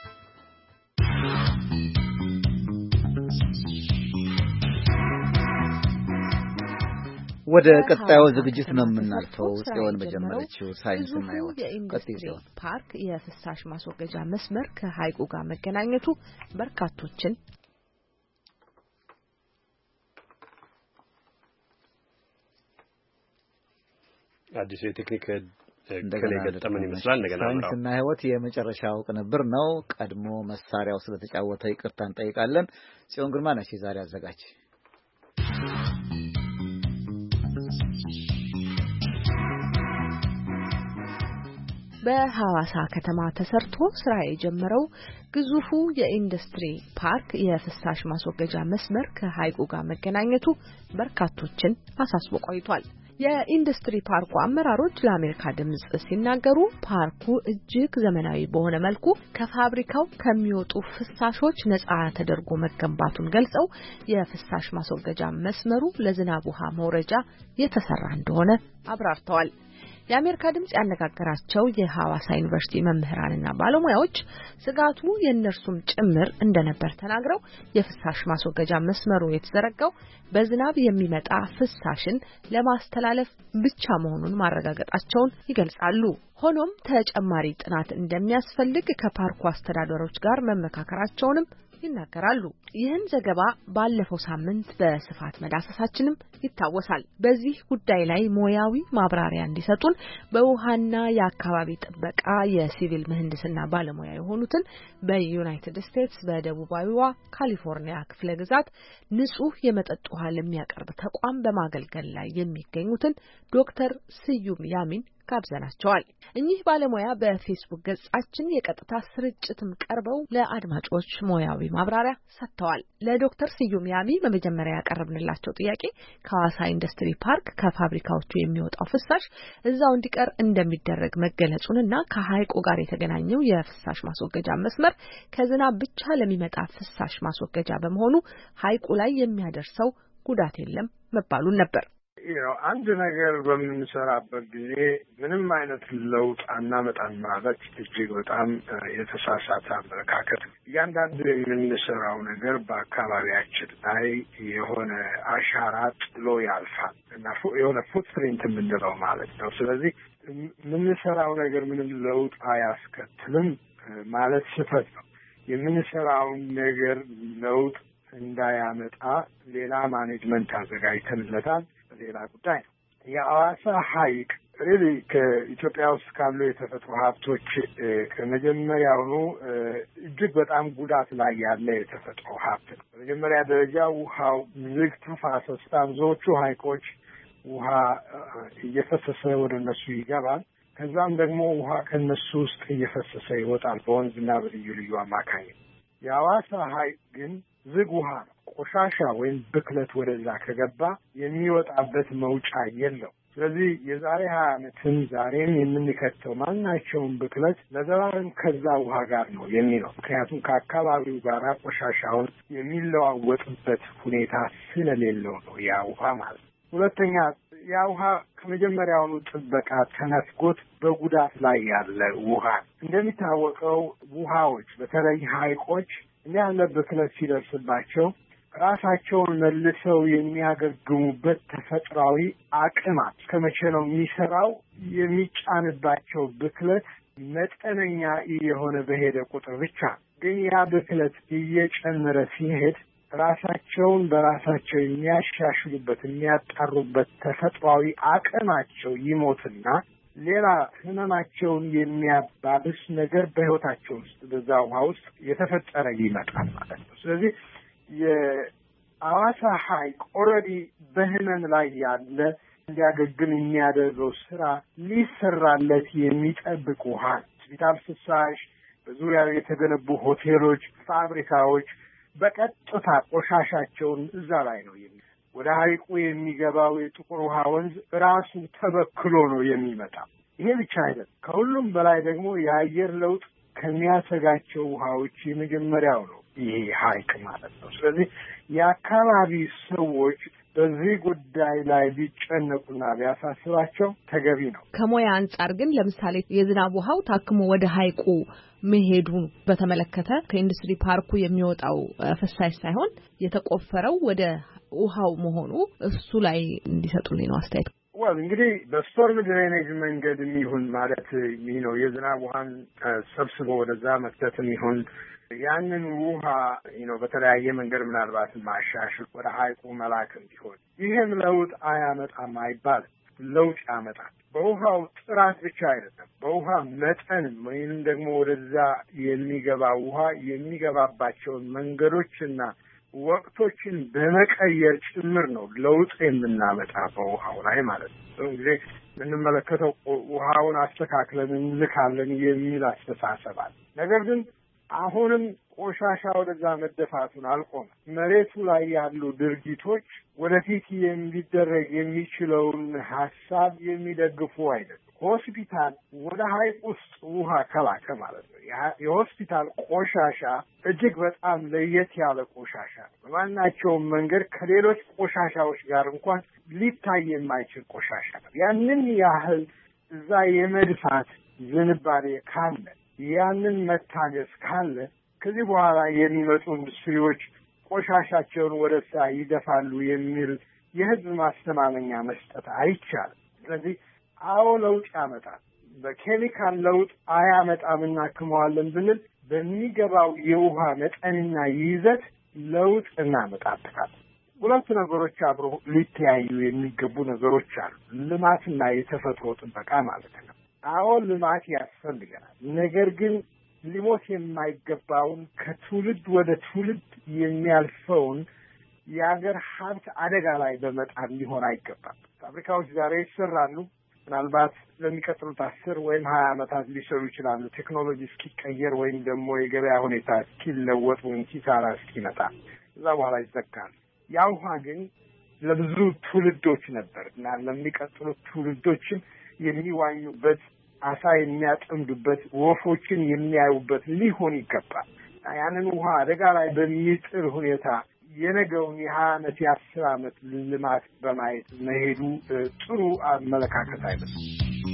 ወደ ቀጣዩ ዝግጅት ነው የምናልፈው። ጽዮን በጀመረችው ሳይንስና ሕይወት የኢንዱስትሪ ፓርክ የፍሳሽ ማስወገጃ መስመር ከሐይቁ ጋር መገናኘቱ በርካቶችን አዲስ የቴክኒክ እንደገና ገጠመን ይመስላል። እንደገና ሳይንስና ሕይወት የመጨረሻው ቅንብር ነው። ቀድሞ መሳሪያው ስለተጫወተ ይቅርታ እንጠይቃለን። ጽዮን ግርማ ነች ዛሬ አዘጋጅ። በሐዋሳ ከተማ ተሰርቶ ስራ የጀመረው ግዙፉ የኢንዱስትሪ ፓርክ የፍሳሽ ማስወገጃ መስመር ከሐይቁ ጋር መገናኘቱ በርካቶችን አሳስቦ ቆይቷል። የኢንዱስትሪ ፓርኩ አመራሮች ለአሜሪካ ድምጽ ሲናገሩ ፓርኩ እጅግ ዘመናዊ በሆነ መልኩ ከፋብሪካው ከሚወጡ ፍሳሾች ነፃ ተደርጎ መገንባቱን ገልጸው የፍሳሽ ማስወገጃ መስመሩ ለዝናብ ውሃ መውረጃ የተሰራ እንደሆነ አብራርተዋል። የአሜሪካ ድምጽ ያነጋገራቸው የሐዋሳ ዩኒቨርሲቲ መምህራንና ባለሙያዎች ስጋቱ የእነርሱም ጭምር እንደነበር ተናግረው የፍሳሽ ማስወገጃ መስመሩ የተዘረጋው በዝናብ የሚመጣ ፍሳሽን ለማስተላለፍ ብቻ መሆኑን ማረጋገጣቸውን ይገልጻሉ። ሆኖም ተጨማሪ ጥናት እንደሚያስፈልግ ከፓርኩ አስተዳደሮች ጋር መመካከራቸውንም ይናገራሉ። ይህን ዘገባ ባለፈው ሳምንት በስፋት መዳሰሳችንም ይታወሳል። በዚህ ጉዳይ ላይ ሙያዊ ማብራሪያ እንዲሰጡን በውሃና የአካባቢ ጥበቃ የሲቪል ምህንድስና ባለሙያ የሆኑትን በዩናይትድ ስቴትስ በደቡባዊዋ ካሊፎርኒያ ክፍለ ግዛት ንጹህ የመጠጥ ውሃ ለሚያቀርብ ተቋም በማገልገል ላይ የሚገኙትን ዶክተር ስዩም ያሚን ጋብዘናቸዋል። እኚህ ባለሙያ በፌስቡክ ገጻችን የቀጥታ ስርጭትም ቀርበው ለአድማጮች ሙያዊ ማብራሪያ ሰጥተዋል። ለዶክተር ስዩም ያሚ በመጀመሪያ ያቀረብንላቸው ጥያቄ ከሐዋሳ ኢንዱስትሪ ፓርክ ከፋብሪካዎቹ የሚወጣው ፍሳሽ እዛው እንዲቀር እንደሚደረግ መገለጹንና ከሐይቁ ጋር የተገናኘው የፍሳሽ ማስወገጃ መስመር ከዝናብ ብቻ ለሚመጣ ፍሳሽ ማስወገጃ በመሆኑ ሐይቁ ላይ የሚያደርሰው ጉዳት የለም መባሉን ነበር። አንድ ነገር በምንሰራበት ጊዜ ምንም አይነት ለውጥ አናመጣም ማለት እጅግ በጣም የተሳሳተ አመለካከት። እያንዳንዱ የምንሰራው ነገር በአካባቢያችን ላይ የሆነ አሻራ ጥሎ ያልፋል እና የሆነ ፉትፕሪንት የምንለው ማለት ነው። ስለዚህ የምንሰራው ነገር ምንም ለውጥ አያስከትልም ማለት ስህተት ነው። የምንሰራውን ነገር ለውጥ እንዳያመጣ ሌላ ማኔጅመንት አዘጋጅተንለታል። ሌላ ጉዳይ ነው። የሐዋሳ ሐይቅ ሪሊ ከኢትዮጵያ ውስጥ ካሉ የተፈጥሮ ሀብቶች ከመጀመሪያውኑ እጅግ በጣም ጉዳት ላይ ያለ የተፈጥሮ ሀብት ነው። በመጀመሪያ ደረጃ ውሃው ዝግ ተፋሰስ፣ ብዙዎቹ ሐይቆች ውሃ እየፈሰሰ ወደ እነሱ ይገባል። ከዛም ደግሞ ውሃ ከነሱ ውስጥ እየፈሰሰ ይወጣል በወንዝና በልዩ ልዩ አማካኝ። የሐዋሳ ሐይቅ ግን ዝግ ውሃ ነው። ቆሻሻ ወይም ብክለት ወደዛ ከገባ የሚወጣበት መውጫ የለው። ስለዚህ የዛሬ 20 ዓመትም ዛሬም የምንከተው ማናቸውም ብክለት ለዘላለም ከዛ ውሃ ጋር ነው የሚለው። ምክንያቱም ከአካባቢው ጋር ቆሻሻውን የሚለዋወጥበት ሁኔታ ስለሌለው ነው ያ ውሃ ማለት። ሁለተኛ ያ ውሃ ከመጀመሪያውኑ ጥበቃ ተነፍጎት በጉዳት ላይ ያለ ውሃ። እንደሚታወቀው ውሃዎች በተለይ ሐይቆች ያለ ብክለት ሲደርስባቸው ራሳቸውን መልሰው የሚያገግሙበት ተፈጥሯዊ አቅማት ከመቼ ነው የሚሰራው? የሚጫንባቸው ብክለት መጠነኛ የሆነ በሄደ ቁጥር ብቻ። ግን ያ ብክለት እየጨመረ ሲሄድ ራሳቸውን በራሳቸው የሚያሻሽሉበት የሚያጣሩበት ተፈጥሯዊ አቅማቸው ይሞትና ሌላ ህመማቸውን የሚያባብስ ነገር በህይወታቸው ውስጥ በዛ ውሃ ውስጥ የተፈጠረ ይመጣል ማለት ነው። ስለዚህ የሐዋሳ ሐይቅ ኦልሬዲ በህመም ላይ ያለ እንዲያገግም የሚያደርገው ስራ ሊሰራለት የሚጠብቅ ውሃ፣ ሆስፒታል ፍሳሽ፣ በዙሪያው የተገነቡ ሆቴሎች፣ ፋብሪካዎች በቀጥታ ቆሻሻቸውን እዛ ላይ ነው ወደ ሐይቁ የሚገባው የጥቁር ውሃ ወንዝ ራሱ ተበክሎ ነው የሚመጣው። ይሄ ብቻ አይደለም። ከሁሉም በላይ ደግሞ የአየር ለውጥ ከሚያሰጋቸው ውሃዎች የመጀመሪያው ነው ይሄ ሐይቅ ማለት ነው። ስለዚህ የአካባቢ ሰዎች በዚህ ጉዳይ ላይ ቢጨነቁና ቢያሳስባቸው ተገቢ ነው። ከሞያ አንጻር ግን ለምሳሌ የዝናብ ውሃው ታክሞ ወደ ሐይቁ መሄዱ በተመለከተ ከኢንዱስትሪ ፓርኩ የሚወጣው ፍሳሽ ሳይሆን የተቆፈረው ወደ ውሃው መሆኑ እሱ ላይ እንዲሰጡልኝ ነው አስተያየት። እንግዲህ በስቶርም ድሬኔጅ መንገድ የሚሆን ማለት ነው የዝናብ ውሃን ሰብስቦ ወደዛ መክተትም ይሁን ያንን ውሃ በተለያየ መንገድ ምናልባት ማሻሻል ወደ ሐይቁ መላክም ቢሆን ይህም ለውጥ አያመጣም አይባልም። ለውጥ ያመጣል። በውሃው ጥራት ብቻ አይደለም፣ በውሃ መጠን ወይንም ደግሞ ወደዛ የሚገባ ውሃ የሚገባባቸውን መንገዶችና ወቅቶችን በመቀየር ጭምር ነው ለውጥ የምናመጣ በውሃው ላይ ማለት ነው። እንግዲህ እንመለከተው ውሃውን አስተካክለን እንልካለን የሚል አስተሳሰብ አለ። ነገር ግን አሁንም ቆሻሻ ወደዛ መደፋቱን አልቆመ። መሬቱ ላይ ያሉ ድርጊቶች ወደፊት የሚደረግ የሚችለውን ሀሳብ የሚደግፉ አይደሉም። ሆስፒታል ወደ ሐይቅ ውስጥ ውሃ ከላከ ማለት ነው። የሆስፒታል ቆሻሻ እጅግ በጣም ለየት ያለ ቆሻሻ ነው። በማናቸውም መንገድ ከሌሎች ቆሻሻዎች ጋር እንኳን ሊታይ የማይችል ቆሻሻ ነው። ያንን ያህል እዛ የመድፋት ዝንባሌ ካለ ያንን መታገስ ካለ ከዚህ በኋላ የሚመጡ ኢንዱስትሪዎች ቆሻሻቸውን ወደዛ ይደፋሉ የሚል የህዝብ ማስተማመኛ መስጠት አይቻልም። ስለዚህ አዎ ለውጥ ያመጣል። በኬሚካል ለውጥ አያመጣም እናክመዋለን ብንል በሚገባው የውሃ መጠንና ይዘት ለውጥ እናመጣበታለን። ሁለት ነገሮች አብሮ ሊተያዩ የሚገቡ ነገሮች አሉ። ልማትና የተፈጥሮ ጥበቃ ማለት ነው። አዎ ልማት ያስፈልገናል። ነገር ግን ሊሞት የማይገባውን ከትውልድ ወደ ትውልድ የሚያልፈውን የሀገር ሀብት አደጋ ላይ በመጣል ሊሆን አይገባም። ፋብሪካዎች ዛሬ ይሰራሉ። ምናልባት ለሚቀጥሉት 10 ወይም 20 ዓመታት ሊሰሩ ይችላሉ። ቴክኖሎጂ እስኪቀየር ወይም ደግሞ የገበያ ሁኔታ እስኪለወጥ ወይም ኪሳራ እስኪመጣ እዛ በኋላ ይዘጋል። ያ ውሃ ግን ለብዙ ትውልዶች ነበር እና ለሚቀጥሉት ትውልዶችም የሚዋኙበት፣ አሳ የሚያጠምዱበት፣ ወፎችን የሚያዩበት ሊሆን ይገባል። ያንን ውሃ አደጋ ላይ በሚጥል ሁኔታ የነገውን የ20 ዓመት የ10 ዓመት ልማት በማየት መሄዱ ጥሩ አመለካከት አይደለም።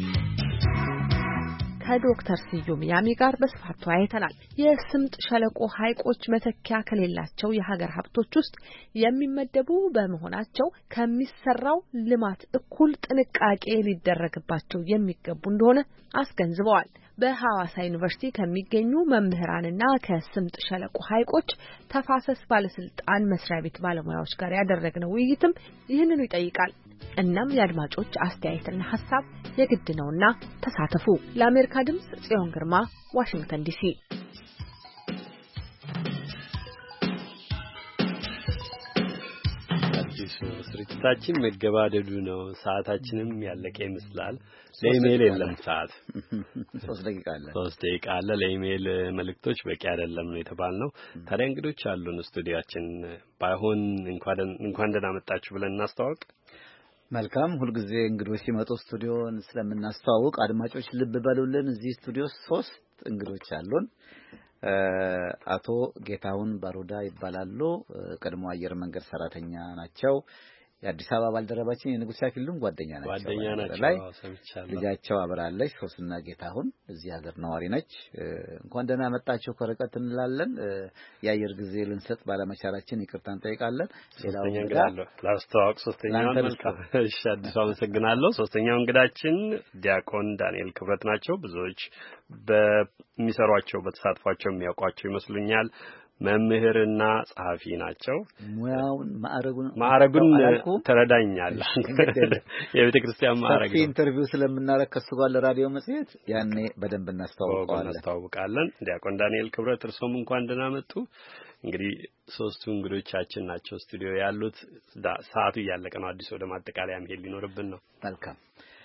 ከዶክተር ስዩም ያሚ ጋር በስፋት ተወያይተናል። የስምጥ ሸለቆ ሐይቆች መተኪያ ከሌላቸው የሀገር ሀብቶች ውስጥ የሚመደቡ በመሆናቸው ከሚሰራው ልማት እኩል ጥንቃቄ ሊደረግባቸው የሚገቡ እንደሆነ አስገንዝበዋል። በሐዋሳ ዩኒቨርሲቲ ከሚገኙ መምህራንና ከስምጥ ሸለቆ ሐይቆች ተፋሰስ ባለስልጣን መስሪያ ቤት ባለሙያዎች ጋር ያደረግነው ውይይትም ይህንኑ ይጠይቃል። እናም የአድማጮች አስተያየትና ሐሳብ የግድ ነውና ተሳተፉ። ለአሜሪካ ድምጽ ጽዮን ግርማ፣ ዋሽንግተን ዲሲ። ስርጭታችን መገባደዱ ነው። ሰዓታችንም ያለቀ ይመስላል። ለኢሜል የለም ሰዓት 3 ደቂቃ አለ። 3 ደቂቃ አለ። ለኢሜል መልእክቶች በቂ አይደለም ነው የተባልነው። ታዲያ እንግዶች አሉን ስቱዲዮአችን። ባይሆን እንኳን ደህና መጣችሁ ብለን እናስተዋውቅ። መልካም። ሁልጊዜ እንግዶች ሲመጡ ስቱዲዮን ስለምናስተዋውቅ አድማጮች ልብ በሉልን። እዚህ ስቱዲዮ 3 እንግዶች አሉን። አቶ ጌታሁን ባሮዳ ይባላሉ። ቀድሞ አየር መንገድ ሰራተኛ ናቸው። የአዲስ አበባ ባልደረባችን የንጉስ ያክሉም ጓደኛ ናቸው። ልጃቸው አብራለች። ሶስና ጌታሁን እዚህ ሀገር ነዋሪ ነች። እንኳን ደህና መጣችሁ ከርቀት እንላለን። የአየር ጊዜ ልንሰጥ ባለመቻላችን ይቅርታ እንጠይቃለን። ሌላው እንግዳ ላስተዋወቅ ሶስተኛው እሺ፣ አዲስ አመሰግናለሁ። ሶስተኛው እንግዳችን ዲያቆን ዳንኤል ክብረት ናቸው። ብዙዎች በሚሰሯቸው በተሳትፏቸው የሚያውቋቸው ይመስሉኛል። መምህርና ጸሐፊ ናቸው። ሙያውን ማዕረጉን ተረዳኛል። የቤተ ክርስቲያን ማዕረግ ነው። ኢንተርቪው ስለምናረግ ከሱ ጋር ለራዲዮ መጽሔት ያኔ በደንብ እናስተዋውቃለን። ዲያቆን ዳንኤል ክብረት እርሶም እንኳን ደህና መጡ። እንግዲህ 3ቱ እንግዶቻችን ናቸው ስቱዲዮ ያሉት። ሰዓቱ እያለቀ ነው። አዲስ ወደ ማጠቃለያ መሄድ ሊኖርብን ነው። መልካም።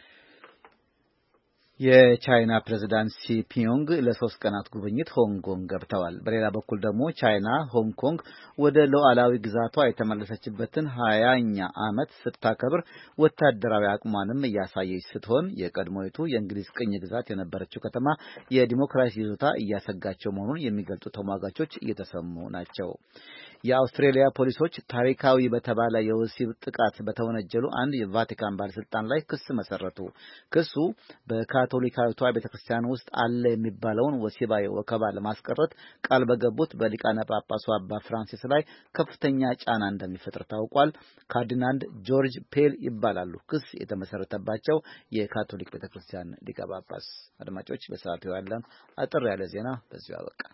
የቻይና ፕሬዝዳንት ሲ ፒንግ ለ3 ቀናት ጉብኝት ሆንግ ኮንግ ገብተዋል። በሌላ በኩል ደግሞ ቻይና ሆንግ ኮንግ ወደ ሉዓላዊ ግዛቷ የተመለሰችበትን 20ኛ ዓመት ስታከብር ወታደራዊ አቅሟንም እያሳየች ስትሆን የቀድሞይቱ የእንግሊዝ ቅኝ ግዛት የነበረችው ከተማ የዲሞክራሲ ይዞታ እያሰጋቸው መሆኑን የሚገልጹ ተሟጋቾች እየተሰሙ ናቸው። የአውስትሬሊያ ፖሊሶች ታሪካዊ በተባለ የወሲብ ጥቃት በተወነጀሉ አንድ የቫቲካን ባለስልጣን ላይ ክስ መሰረቱ። ክሱ በካቶሊካዊቷ ቤተክርስቲያን ውስጥ አለ የሚባለውን ወሲባዊ ወከባ ለማስቀረት ቃል በገቡት በሊቃነ ጳጳሱ አባ ፍራንሲስ ላይ ከፍተኛ ጫና እንደሚፈጥር ታውቋል። ካርዲናል ጆርጅ ፔል ይባላሉ ክስ የተመሰረተባቸው የካቶሊክ ቤተክርስቲያን ሊቀ ጳጳስ። አድማጮች፣ በሰዓቱ ያለን አጥር ያለ ዜና በዚሁ አበቃ።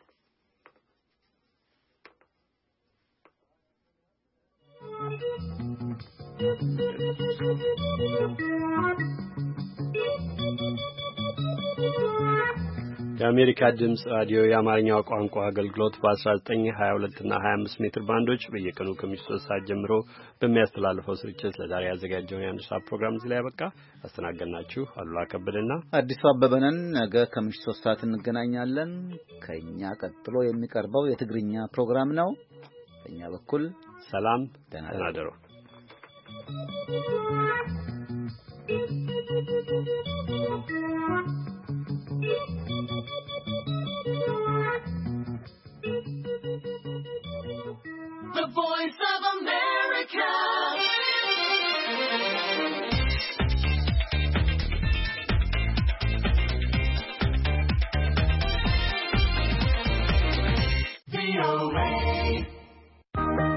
የአሜሪካ ድምጽ ራዲዮ የአማርኛው ቋንቋ አገልግሎት በ1922 እና 25 ሜትር ባንዶች በየቀኑ ከምሽቱ 3 ሰዓት ጀምሮ በሚያስተላልፈው ስርጭት ለዛሬ ያዘጋጀውን የአንድ ሰዓት ፕሮግራም እዚህ ላይ ያበቃ። አስተናገድናችሁ አሉላ ከበደና አዲሱ አበበነን። ነገ ከምሽቱ 3 ሰዓት እንገናኛለን። ከኛ ቀጥሎ የሚቀርበው የትግርኛ ፕሮግራም ነው። በእኛ በኩል ሰላም፣ ደህና ደሩ። The voice of